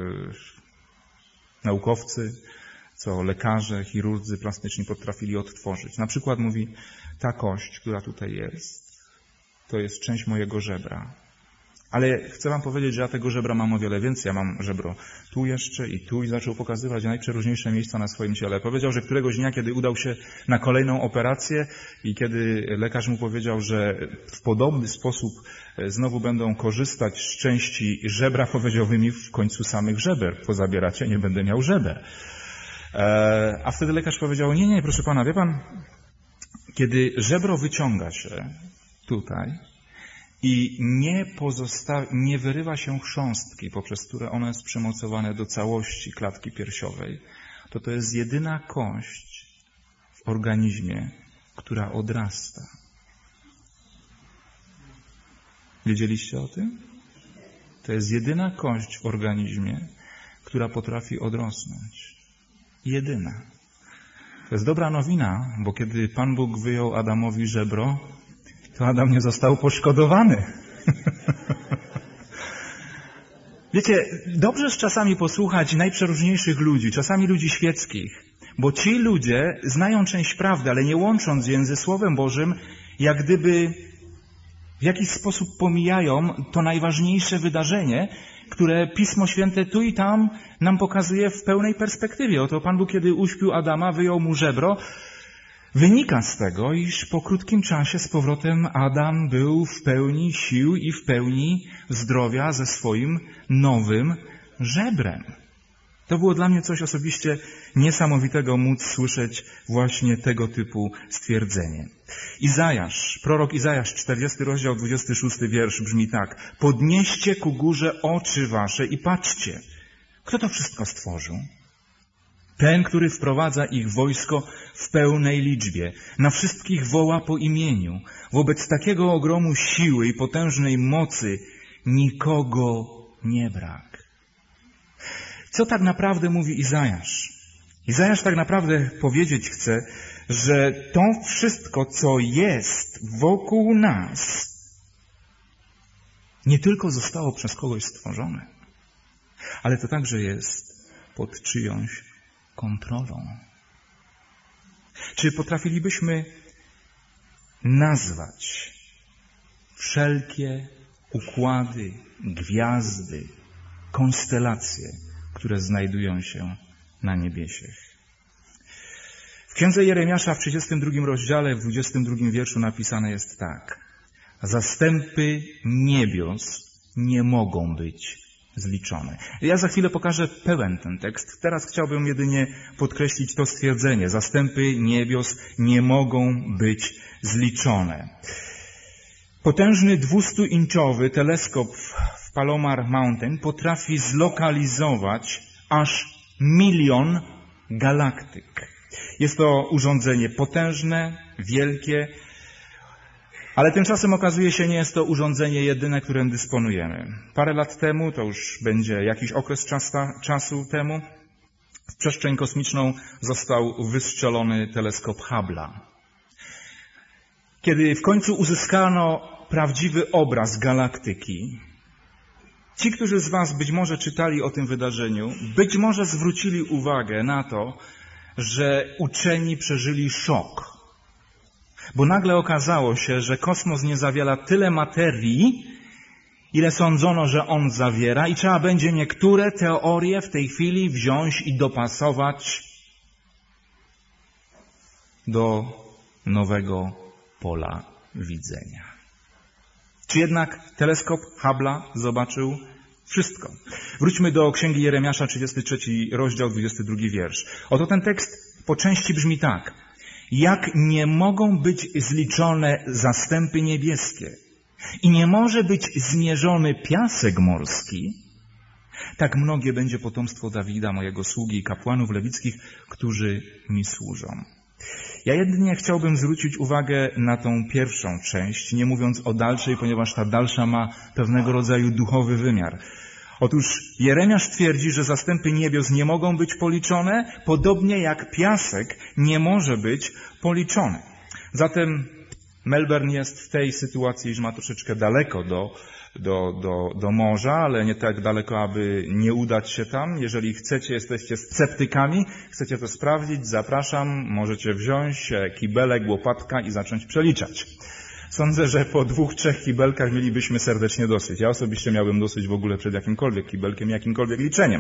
naukowcy, co lekarze, chirurdzy plastyczni potrafili odtworzyć. Na przykład mówi: ta kość, która tutaj jest, to jest część mojego żebra. Ale chcę wam powiedzieć, że ja tego żebra mam o wiele więcej. Ja mam żebro tu jeszcze i tu, i zaczął pokazywać najprzeróżniejsze miejsca na swoim ciele. Powiedział, że któregoś dnia, kiedy udał się na kolejną operację i kiedy lekarz mu powiedział, że w podobny sposób znowu będą korzystać z części żebra, powiedział: wy mi w końcu samych żeber pozabieracie, nie będę miał żeber. A wtedy lekarz powiedział: nie, proszę pana, wie pan, kiedy żebro wyciąga się tutaj i nie wyrywa się chrząstki, poprzez które ono jest przymocowane do całości klatki piersiowej, to jest jedyna kość w organizmie, która odrasta. Wiedzieliście o tym? To jest jedyna kość w organizmie, która potrafi odrosnąć. Jedyna. To jest dobra nowina, bo kiedy Pan Bóg wyjął Adamowi żebro, to Adam nie został poszkodowany. Wiecie, dobrze jest czasami posłuchać najprzeróżniejszych ludzi, czasami ludzi świeckich, bo ci ludzie znają część prawdy, ale nie łącząc ją ze Słowem Bożym, jak gdyby w jakiś sposób pomijają to najważniejsze wydarzenie, które Pismo Święte tu i tam nam pokazuje w pełnej perspektywie. Oto Pan Bóg, kiedy uśpił Adama, wyjął mu żebro. Wynika z tego, iż po krótkim czasie z powrotem Adam był w pełni sił i w pełni zdrowia ze swoim nowym żebrem. To było dla mnie coś osobiście niesamowitego móc słyszeć właśnie tego typu stwierdzenie. Prorok Izajasz, 40 rozdział, 26 wiersz brzmi tak: podnieście ku górze oczy wasze i patrzcie, kto to wszystko stworzył? Ten, który wprowadza ich wojsko w pełnej liczbie, na wszystkich woła po imieniu. Wobec takiego ogromu siły i potężnej mocy nikogo nie brak. Co tak naprawdę mówi Izajasz? Izajasz tak naprawdę powiedzieć chce, że to wszystko, co jest wokół nas, nie tylko zostało przez kogoś stworzone, ale to także jest pod czyjąś kontrolą. Czy potrafilibyśmy nazwać wszelkie układy, gwiazdy, konstelacje, które znajdują się na niebiesiech? W Księdze Jeremiasza w 32 rozdziale, w 22 wierszu napisane jest tak: zastępy niebios nie mogą być zliczone. Ja za chwilę pokażę pełen ten tekst. Teraz chciałbym jedynie podkreślić to stwierdzenie. Zastępy niebios nie mogą być zliczone. Potężny 200-inczowy teleskop w Palomar Mountain potrafi zlokalizować aż 1 000 000 galaktyk. Jest to urządzenie potężne, wielkie, ale tymczasem okazuje się, nie jest to urządzenie jedyne, którym dysponujemy. Parę lat temu, to już będzie jakiś okres czasu temu, w przestrzeń kosmiczną został wystrzelony teleskop Hubble'a. Kiedy w końcu uzyskano prawdziwy obraz galaktyki, ci, którzy z was być może czytali o tym wydarzeniu, być może zwrócili uwagę na to, że uczeni przeżyli szok. Bo nagle okazało się, że kosmos nie zawiera tyle materii, ile sądzono, że on zawiera i trzeba będzie niektóre teorie w tej chwili wziąć i dopasować do nowego pola widzenia. Czy jednak teleskop Hubble'a zobaczył wszystko? Wróćmy do Księgi Jeremiasza, 33 rozdział, 22 wiersz. Oto ten tekst po części brzmi tak. Jak nie mogą być zliczone zastępy niebieskie i nie może być zmierzony piasek morski, tak mnogie będzie potomstwo Dawida, mojego sługi i kapłanów lewickich, którzy mi służą. Ja jedynie chciałbym zwrócić uwagę na tą pierwszą część, nie mówiąc o dalszej, ponieważ ta dalsza ma pewnego rodzaju duchowy wymiar. Otóż Jeremiasz twierdzi, że zastępy niebios nie mogą być policzone, podobnie jak piasek nie może być policzony. Zatem Melbourne jest w tej sytuacji, że ma troszeczkę daleko do morza, ale nie tak daleko, aby nie udać się tam. Jeżeli chcecie, jesteście sceptykami, chcecie to sprawdzić, zapraszam, możecie wziąć kibelek, łopatka i zacząć przeliczać. Sądzę, że po 2-3 kibelkach mielibyśmy serdecznie dosyć. Ja osobiście miałbym dosyć w ogóle przed jakimkolwiek kibelkiem, jakimkolwiek liczeniem.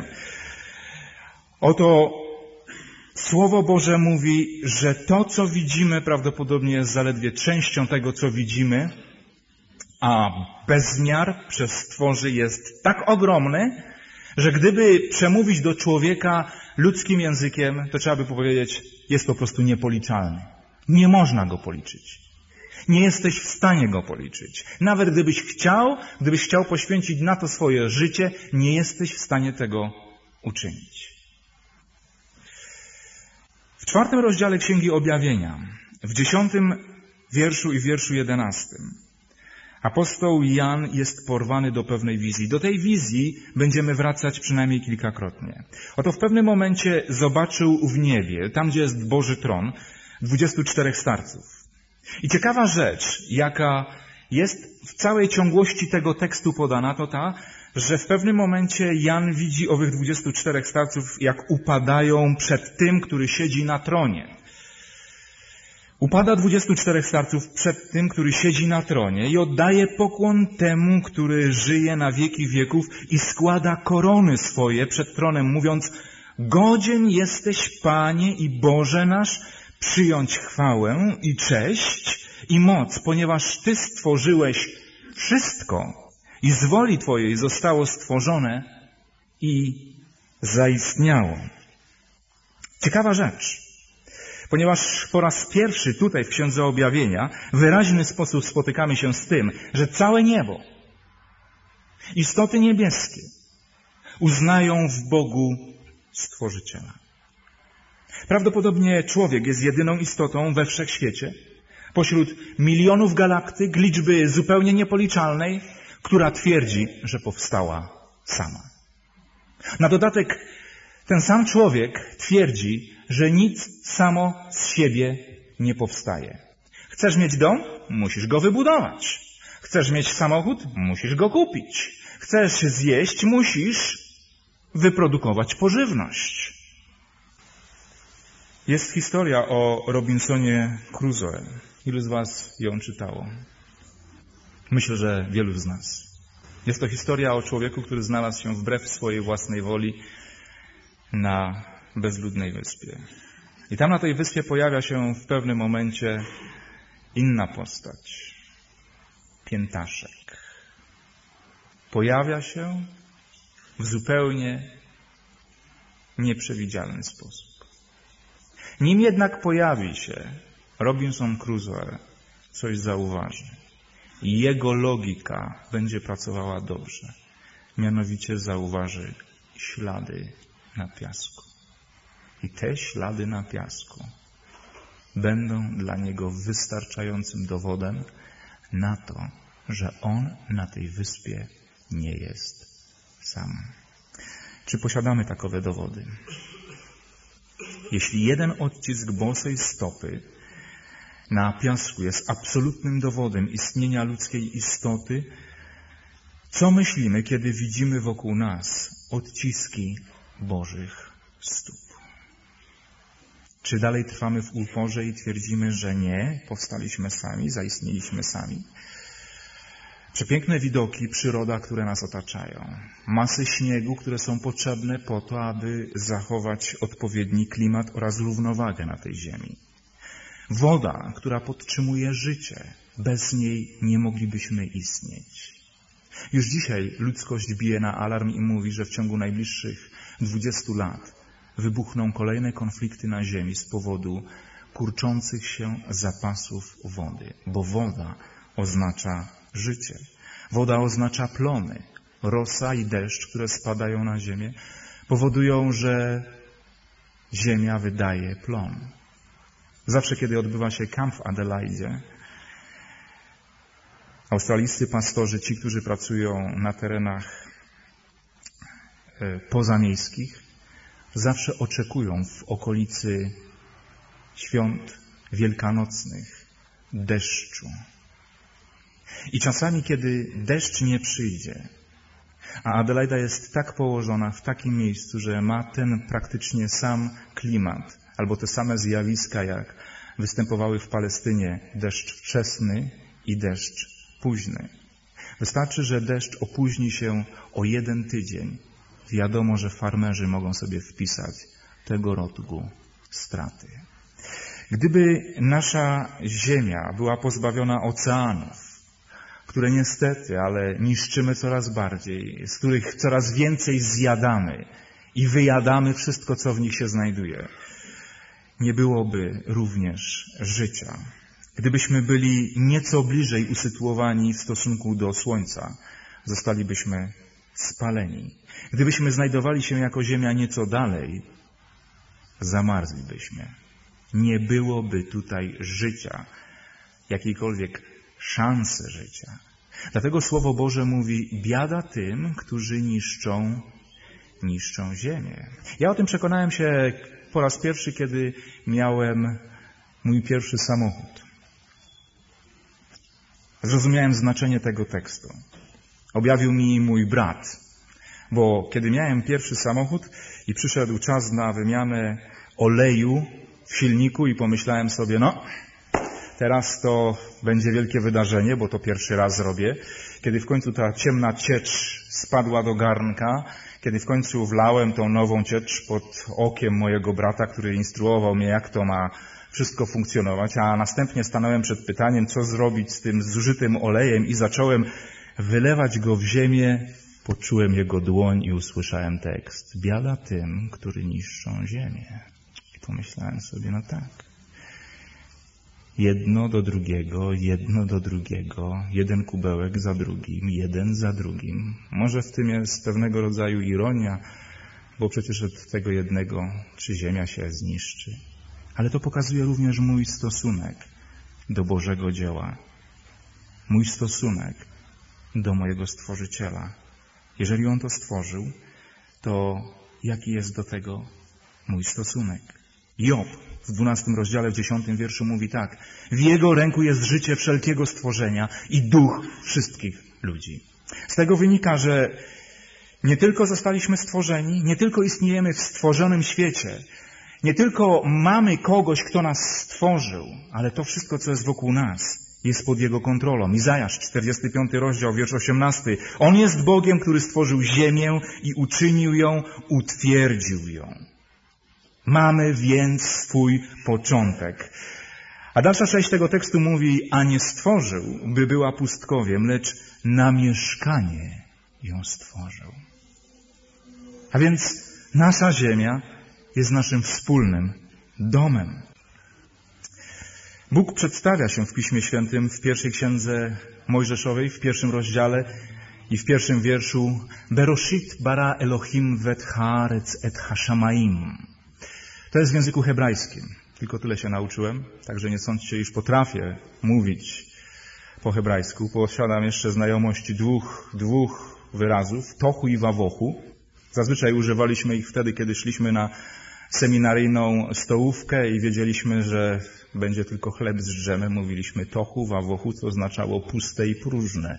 Oto Słowo Boże mówi, że to, co widzimy, prawdopodobnie jest zaledwie częścią tego, co widzimy, a bezmiar przez stworzy jest tak ogromny, że gdyby przemówić do człowieka ludzkim językiem, to trzeba by powiedzieć, jest po prostu niepoliczalny. Nie można go policzyć. Nie jesteś w stanie go policzyć. Nawet gdybyś chciał poświęcić na to swoje życie, nie jesteś w stanie tego uczynić. W 4 rozdziale Księgi Objawienia, w 10 wierszu i wierszu 11, apostoł Jan jest porwany do pewnej wizji. Do tej wizji będziemy wracać przynajmniej kilkakrotnie. Oto w pewnym momencie zobaczył w niebie, tam gdzie jest Boży tron, 24 starców. I ciekawa rzecz, jaka jest w całej ciągłości tego tekstu podana, to ta, że w pewnym momencie Jan widzi owych 24 starców, jak upadają przed tym, który siedzi na tronie. Upada 24 starców przed tym, który siedzi na tronie i oddaje pokłon temu, który żyje na wieki wieków i składa korony swoje przed tronem, mówiąc: godzien jesteś, Panie i Boże nasz, przyjąć chwałę i cześć i moc, ponieważ Ty stworzyłeś wszystko i z woli Twojej zostało stworzone i zaistniało. Ciekawa rzecz, ponieważ po raz pierwszy tutaj w Księdze Objawienia w wyraźny sposób spotykamy się z tym, że całe niebo, istoty niebieskie uznają w Bogu Stworzyciela. Prawdopodobnie człowiek jest jedyną istotą we wszechświecie, pośród milionów galaktyk, liczby zupełnie niepoliczalnej, która twierdzi, że powstała sama. Na dodatek ten sam człowiek twierdzi, że nic samo z siebie nie powstaje. Chcesz mieć dom? Musisz go wybudować. Chcesz mieć samochód? Musisz go kupić. Chcesz zjeść? Musisz wyprodukować pożywność. Jest historia o Robinsonie Crusoe. Ilu z was ją czytało? Myślę, że wielu z nas. Jest to historia o człowieku, który znalazł się wbrew swojej własnej woli na bezludnej wyspie. I tam na tej wyspie pojawia się w pewnym momencie inna postać. Piętaszek. Pojawia się w zupełnie nieprzewidzialny sposób. Nim jednak pojawi się Robinson Crusoe, coś zauważy. I jego logika będzie pracowała dobrze. Mianowicie zauważy ślady na piasku. I te ślady na piasku będą dla niego wystarczającym dowodem na to, że on na tej wyspie nie jest sam. Czy posiadamy takowe dowody? Jeśli jeden odcisk bosej stopy na piasku jest absolutnym dowodem istnienia ludzkiej istoty, co myślimy, kiedy widzimy wokół nas odciski Bożych stóp? Czy dalej trwamy w uporze i twierdzimy, że nie, powstaliśmy sami, zaistnieliśmy sami? Przepiękne widoki, przyroda, które nas otaczają. Masy śniegu, które są potrzebne po to, aby zachować odpowiedni klimat oraz równowagę na tej ziemi. Woda, która podtrzymuje życie. Bez niej nie moglibyśmy istnieć. Już dzisiaj ludzkość bije na alarm i mówi, że w ciągu najbliższych 20 lat wybuchną kolejne konflikty na ziemi z powodu kurczących się zapasów wody. Bo woda oznacza życie. Woda oznacza plony. Rosa i deszcz, które spadają na ziemię, powodują, że ziemia wydaje plon. Zawsze, kiedy odbywa się kamp w Adelaide, australijscy pastorzy, ci, którzy pracują na terenach pozamiejskich, zawsze oczekują w okolicy świąt wielkanocnych deszczu. I czasami, kiedy deszcz nie przyjdzie, a Adelaida jest tak położona w takim miejscu, że ma ten praktycznie sam klimat, albo te same zjawiska, jak występowały w Palestynie, deszcz wczesny i deszcz późny. Wystarczy, że deszcz opóźni się o 1 tydzień. Wiadomo, że farmerzy mogą sobie wpisać tego roku straty. Gdyby nasza ziemia była pozbawiona oceanów, które niestety, ale niszczymy coraz bardziej, z których coraz więcej zjadamy i wyjadamy wszystko, co w nich się znajduje, nie byłoby również życia. Gdybyśmy byli nieco bliżej usytuowani w stosunku do Słońca, zostalibyśmy spaleni. Gdybyśmy znajdowali się jako Ziemia nieco dalej, zamarzlibyśmy. Nie byłoby tutaj życia, jakiejkolwiek szansy życia. Dlatego Słowo Boże mówi, biada tym, którzy niszczą ziemię. Ja o tym przekonałem się po raz pierwszy, kiedy miałem mój pierwszy samochód. Zrozumiałem znaczenie tego tekstu. Objawił mi mój brat, bo kiedy miałem pierwszy samochód i przyszedł czas na wymianę oleju w silniku i pomyślałem sobie, teraz to będzie wielkie wydarzenie, bo to pierwszy raz zrobię. Kiedy w końcu ta ciemna ciecz spadła do garnka, kiedy w końcu wlałem tą nową ciecz pod okiem mojego brata, który instruował mnie, jak to ma wszystko funkcjonować, a następnie stanąłem przed pytaniem, co zrobić z tym zużytym olejem i zacząłem wylewać go w ziemię, poczułem jego dłoń i usłyszałem tekst. Biada tym, którzy niszczą ziemię. I pomyślałem sobie, tak. Jedno do drugiego, jeden kubełek za drugim, jeden za drugim. Może w tym jest pewnego rodzaju ironia, bo przecież od tego jednego, czy ziemia się zniszczy. Ale to pokazuje również mój stosunek do Bożego dzieła. Mój stosunek do mojego Stworzyciela. Jeżeli On to stworzył, to jaki jest do tego mój stosunek? Job w 12 rozdziale, w 10 wierszu mówi tak. W Jego ręku jest życie wszelkiego stworzenia i duch wszystkich ludzi. Z tego wynika, że nie tylko zostaliśmy stworzeni, nie tylko istniejemy w stworzonym świecie, nie tylko mamy kogoś, kto nas stworzył, ale to wszystko, co jest wokół nas, jest pod Jego kontrolą. Izajasz, 45 rozdział, wiersz 18. On jest Bogiem, który stworzył ziemię i uczynił ją, utwierdził ją. Mamy więc swój początek. A dalsza część tego tekstu mówi, a nie stworzył, by była pustkowiem, lecz na mieszkanie ją stworzył. A więc nasza ziemia jest naszym wspólnym domem. Bóg przedstawia się w Piśmie Świętym w pierwszej księdze Mojżeszowej, w 1 rozdziale i w 1 wierszu Beroshit bara Elohim vet haaretz et hashamaim. To jest w języku hebrajskim. Tylko tyle się nauczyłem, także nie sądźcie, iż potrafię mówić po hebrajsku. Posiadam jeszcze znajomość dwóch wyrazów, tochu i wawochu. Zazwyczaj używaliśmy ich wtedy, kiedy szliśmy na seminaryjną stołówkę i wiedzieliśmy, że będzie tylko chleb z dżemem. Mówiliśmy tochu, wawochu, co oznaczało puste i próżne.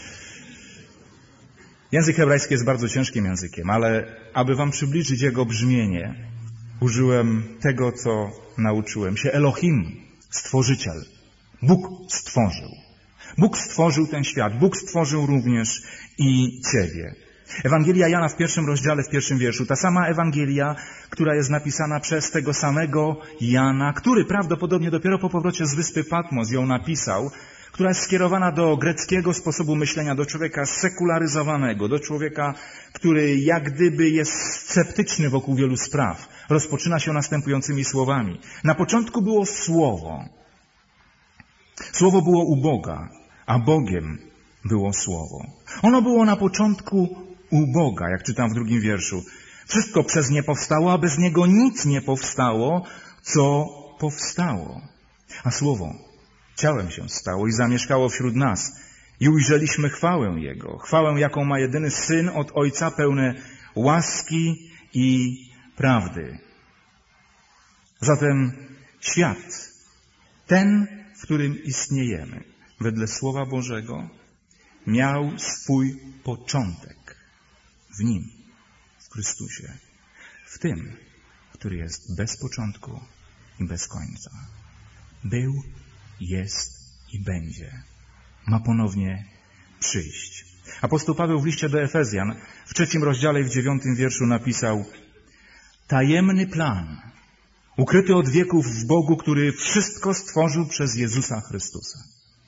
Język hebrajski jest bardzo ciężkim językiem, ale aby wam przybliżyć jego brzmienie, użyłem tego, co nauczyłem się. Elohim, stworzyciel. Bóg stworzył. Bóg stworzył ten świat. Bóg stworzył również i ciebie. Ewangelia Jana w 1 rozdziale, w 1 wierszu. Ta sama Ewangelia, która jest napisana przez tego samego Jana, który prawdopodobnie dopiero po powrocie z wyspy Patmos ją napisał, która jest skierowana do greckiego sposobu myślenia, do człowieka sekularyzowanego, do człowieka, który jak gdyby jest sceptyczny wokół wielu spraw. Rozpoczyna się następującymi słowami. Na początku było Słowo. Słowo było u Boga, a Bogiem było Słowo. Ono było na początku u Boga, jak czytam w 2 wierszu. Wszystko przez nie powstało, a bez niego nic nie powstało, co powstało. A Słowo ciałem się stało i zamieszkało wśród nas. I ujrzeliśmy chwałę Jego. Chwałę, jaką ma jedyny Syn od Ojca, pełne łaski i prawdy. Zatem świat, ten, w którym istniejemy, wedle Słowa Bożego, miał swój początek w Nim, w Chrystusie, w tym, który jest bez początku i bez końca. Był, jest i będzie. Ma ponownie przyjść. Apostoł Paweł w liście do Efezjan w 3 rozdziale i w 9 wierszu napisał: tajemny plan, ukryty od wieków w Bogu, który wszystko stworzył przez Jezusa Chrystusa.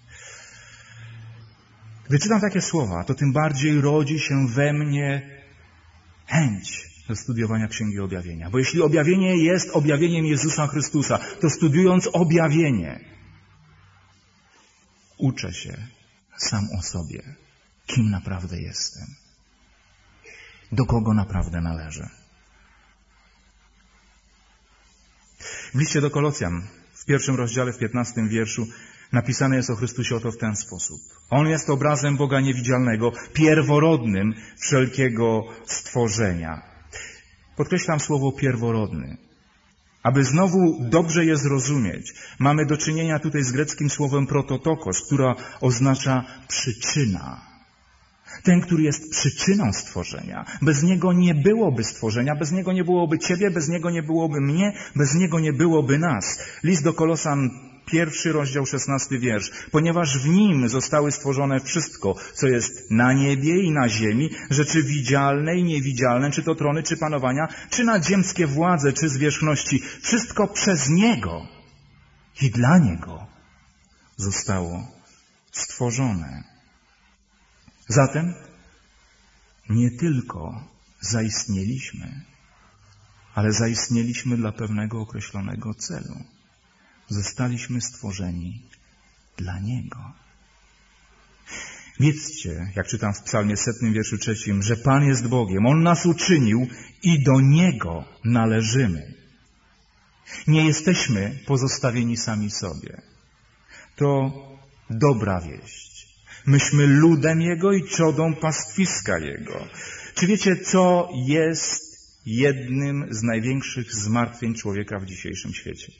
Gdy czytam takie słowa, to tym bardziej rodzi się we mnie chęć do studiowania Księgi Objawienia. Bo jeśli objawienie jest objawieniem Jezusa Chrystusa, to studiując objawienie, uczę się sam o sobie, kim naprawdę jestem, do kogo naprawdę należę. W liście do Kolosjan, w 1 rozdziale, w 15 wierszu, napisane jest o Chrystusie oto w ten sposób. On jest obrazem Boga niewidzialnego, pierworodnym wszelkiego stworzenia. Podkreślam słowo pierworodny. Aby znowu dobrze je zrozumieć, mamy do czynienia tutaj z greckim słowem prototokos, która oznacza przyczyna. Ten, który jest przyczyną stworzenia. Bez niego nie byłoby stworzenia, bez niego nie byłoby ciebie, bez niego nie byłoby mnie, bez niego nie byłoby nas. List do Kolosan, 1 rozdział, 16 wiersz. Ponieważ w nim zostały stworzone wszystko, co jest na niebie i na ziemi, rzeczy widzialne i niewidzialne, czy to trony, czy panowania, czy nadziemskie władze, czy zwierzchności. Wszystko przez niego i dla niego zostało stworzone. Zatem nie tylko zaistnieliśmy, ale zaistnieliśmy dla pewnego określonego celu. Zostaliśmy stworzeni dla Niego. Wiedzcie, jak czytam w Psalmie 100, wierszu 3, że Pan jest Bogiem. On nas uczynił i do Niego należymy. Nie jesteśmy pozostawieni sami sobie. To dobra wieść. Myśmy ludem Jego i trzodą pastwiska Jego. Czy wiecie, co jest jednym z największych zmartwień człowieka w dzisiejszym świecie?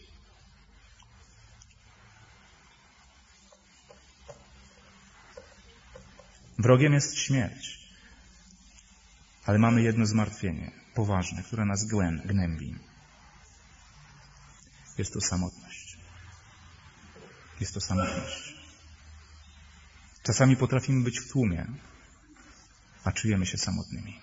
Wrogiem jest śmierć. Ale mamy jedno zmartwienie, poważne, które nas gnębi. Jest to samotność. Jest to samotność. Czasami potrafimy być w tłumie, a czujemy się samotnymi.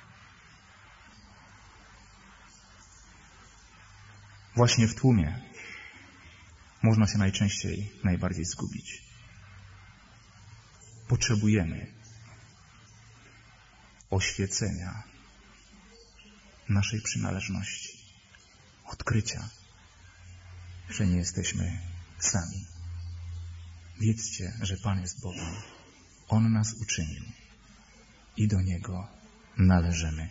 Właśnie w tłumie można się najbardziej zgubić. Potrzebujemy oświecenia, naszej przynależności. Odkrycia, że nie jesteśmy sami. Wiedzcie, że Pan jest Bogiem. On nas uczynił i do Niego należymy.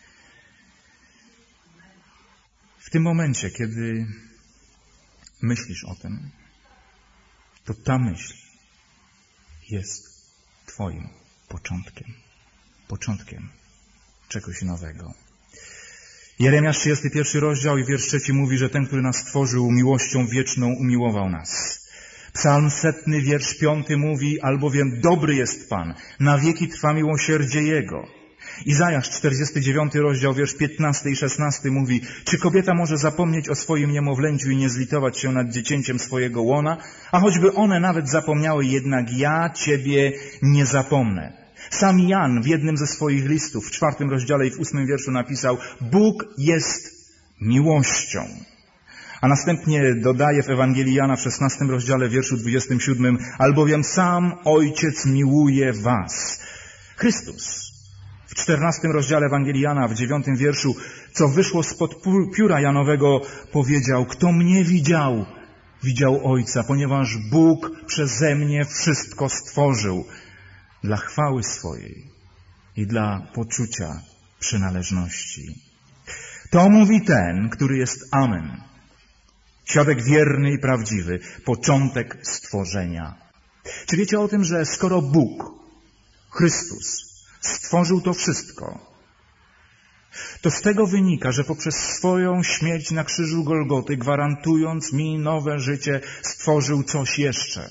W tym momencie, kiedy myślisz o tym, to ta myśl jest Twoim początkiem czegoś nowego. Jeremiasz 31 rozdział i wiersz 3 mówi, że ten, który nas stworzył, miłością wieczną umiłował nas. Psalm 100, wiersz 5 mówi, albowiem dobry jest Pan, na wieki trwa miłosierdzie Jego. Izajasz 49 rozdział, wiersz 15 i 16 mówi, czy kobieta może zapomnieć o swoim niemowlęciu i nie zlitować się nad dziecięciem swojego łona? A choćby one nawet zapomniały, jednak ja Ciebie nie zapomnę. Sam Jan w jednym ze swoich listów, w 4 rozdziale i w 8 wierszu napisał, Bóg jest miłością. A następnie dodaje w Ewangelii Jana w 16 rozdziale, wierszu 27, albowiem sam Ojciec miłuje was. Chrystus w 14 rozdziale Ewangelii Jana, w 9 wierszu, co wyszło spod pióra Janowego, powiedział, kto mnie widział, widział Ojca, ponieważ Bóg przeze mnie wszystko stworzył dla chwały swojej i dla poczucia przynależności. To mówi ten, który jest Amen. Świadek wierny i prawdziwy, początek stworzenia. Czy wiecie o tym, że skoro Bóg, Chrystus, stworzył to wszystko, to z tego wynika, że poprzez swoją śmierć na krzyżu Golgoty, gwarantując mi nowe życie, stworzył coś jeszcze.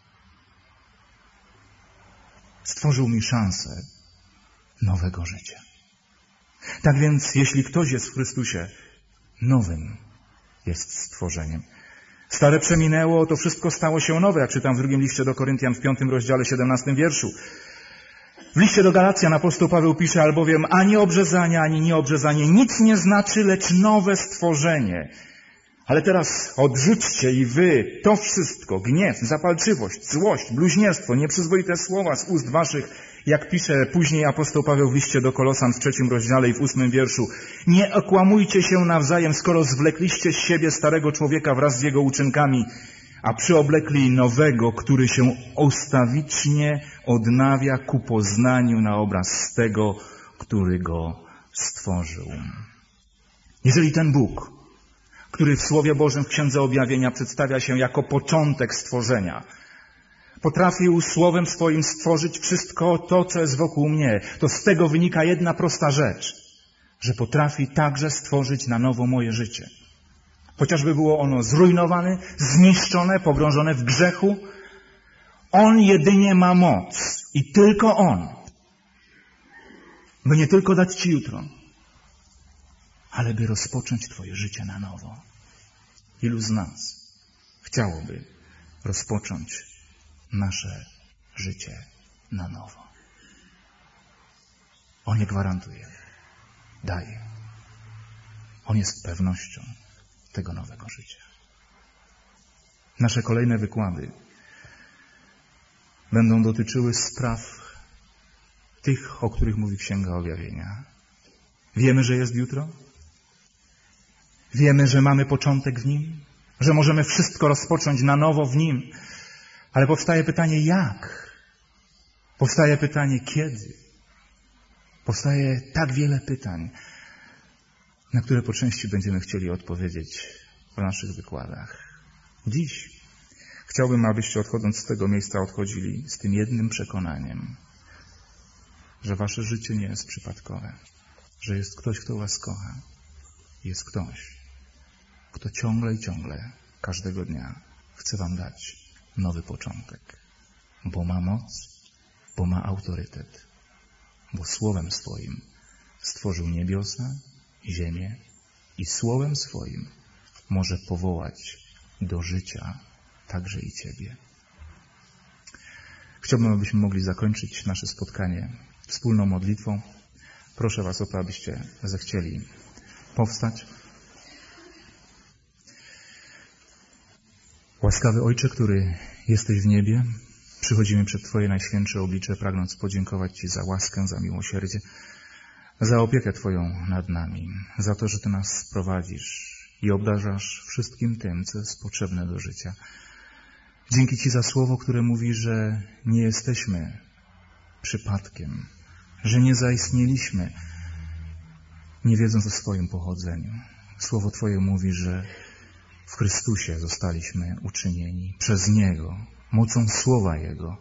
Stworzył mi szansę nowego życia. Tak więc, jeśli ktoś jest w Chrystusie, nowym jest stworzeniem. Stare przeminęło, to wszystko stało się nowe, jak czytam w drugim liście do Koryntian w 5 rozdziale 17 wierszu. W liście do Galacjan apostoł Paweł pisze, albowiem ani obrzezanie, ani nieobrzezanie nic nie znaczy, lecz nowe stworzenie. Ale teraz odrzućcie i wy to wszystko, gniew, zapalczywość, złość, bluźnierstwo, nieprzyzwoite słowa z ust waszych, jak pisze później apostoł Paweł w liście do Kolosan w 3 rozdziale i w 8 wierszu. Nie okłamujcie się nawzajem, skoro zwlekliście z siebie starego człowieka wraz z jego uczynkami, a przyoblekli nowego, który się ustawicznie odnawia ku poznaniu na obraz tego, który go stworzył. Jeżeli ten Bóg, który w Słowie Bożym w Księdze Objawienia przedstawia się jako początek stworzenia, potrafił Słowem swoim stworzyć wszystko to, co jest wokół mnie, to z tego wynika jedna prosta rzecz, że potrafi także stworzyć na nowo moje życie. Chociażby było ono zrujnowane, zniszczone, pogrążone w grzechu, On jedynie ma moc i tylko On, by nie tylko dać Ci jutro, ale by rozpocząć Twoje życie na nowo. Ilu z nas chciałoby rozpocząć nasze życie na nowo? On je gwarantuje, daje. On jest pewnością tego nowego życia. Nasze kolejne wykłady będą dotyczyły spraw tych, o których mówi Księga Objawienia. Wiemy, że jest jutro? Wiemy, że mamy początek w Nim? Że możemy wszystko rozpocząć na nowo w Nim? Ale powstaje pytanie jak? Powstaje pytanie kiedy? Powstaje tak wiele pytań, na które po części będziemy chcieli odpowiedzieć w naszych wykładach. Dziś chciałbym, abyście odchodząc z tego miejsca odchodzili z tym jednym przekonaniem, że wasze życie nie jest przypadkowe, że jest ktoś, kto was kocha. Jest ktoś, kto ciągle i ciągle, każdego dnia chce wam dać nowy początek, bo ma moc, bo ma autorytet, bo Słowem swoim stworzył niebiosa i ziemię i Słowem swoim może powołać do życia także i ciebie. Chciałbym, abyśmy mogli zakończyć nasze spotkanie wspólną modlitwą. Proszę was o to, abyście zechcieli powstać. Łaskawy Ojcze, który jesteś w niebie, przychodzimy przed Twoje najświętsze oblicze, pragnąc podziękować Ci za łaskę, za miłosierdzie, za opiekę Twoją nad nami, za to, że Ty nas prowadzisz i obdarzasz wszystkim tym, co jest potrzebne do życia. Dzięki Ci za słowo, które mówi, że nie jesteśmy przypadkiem, że nie zaistnieliśmy, nie wiedząc o swoim pochodzeniu. Słowo Twoje mówi, że w Chrystusie zostaliśmy uczynieni przez Niego, mocą słowa Jego.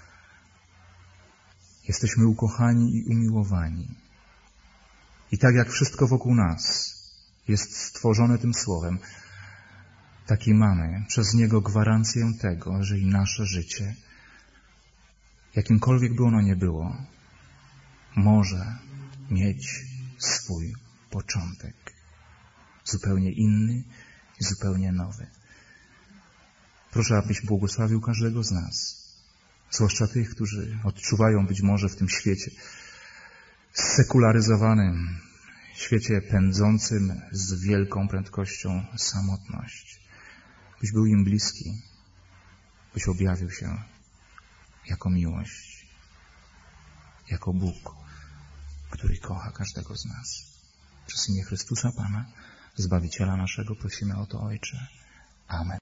Jesteśmy ukochani i umiłowani. I tak jak wszystko wokół nas jest stworzone tym słowem, tak i mamy przez Niego gwarancję tego, że i nasze życie, jakimkolwiek by ono nie było, może mieć swój początek. Zupełnie inny i zupełnie nowy. Proszę, abyś błogosławił każdego z nas, zwłaszcza tych, którzy odczuwają być może w tym świecie sekularyzowanym, świecie pędzącym z wielką prędkością samotność. Byś był im bliski, byś objawił się jako miłość, jako Bóg, który kocha każdego z nas. Przez imię Chrystusa Pana, Zbawiciela naszego, prosimy o to, Ojcze. Amen.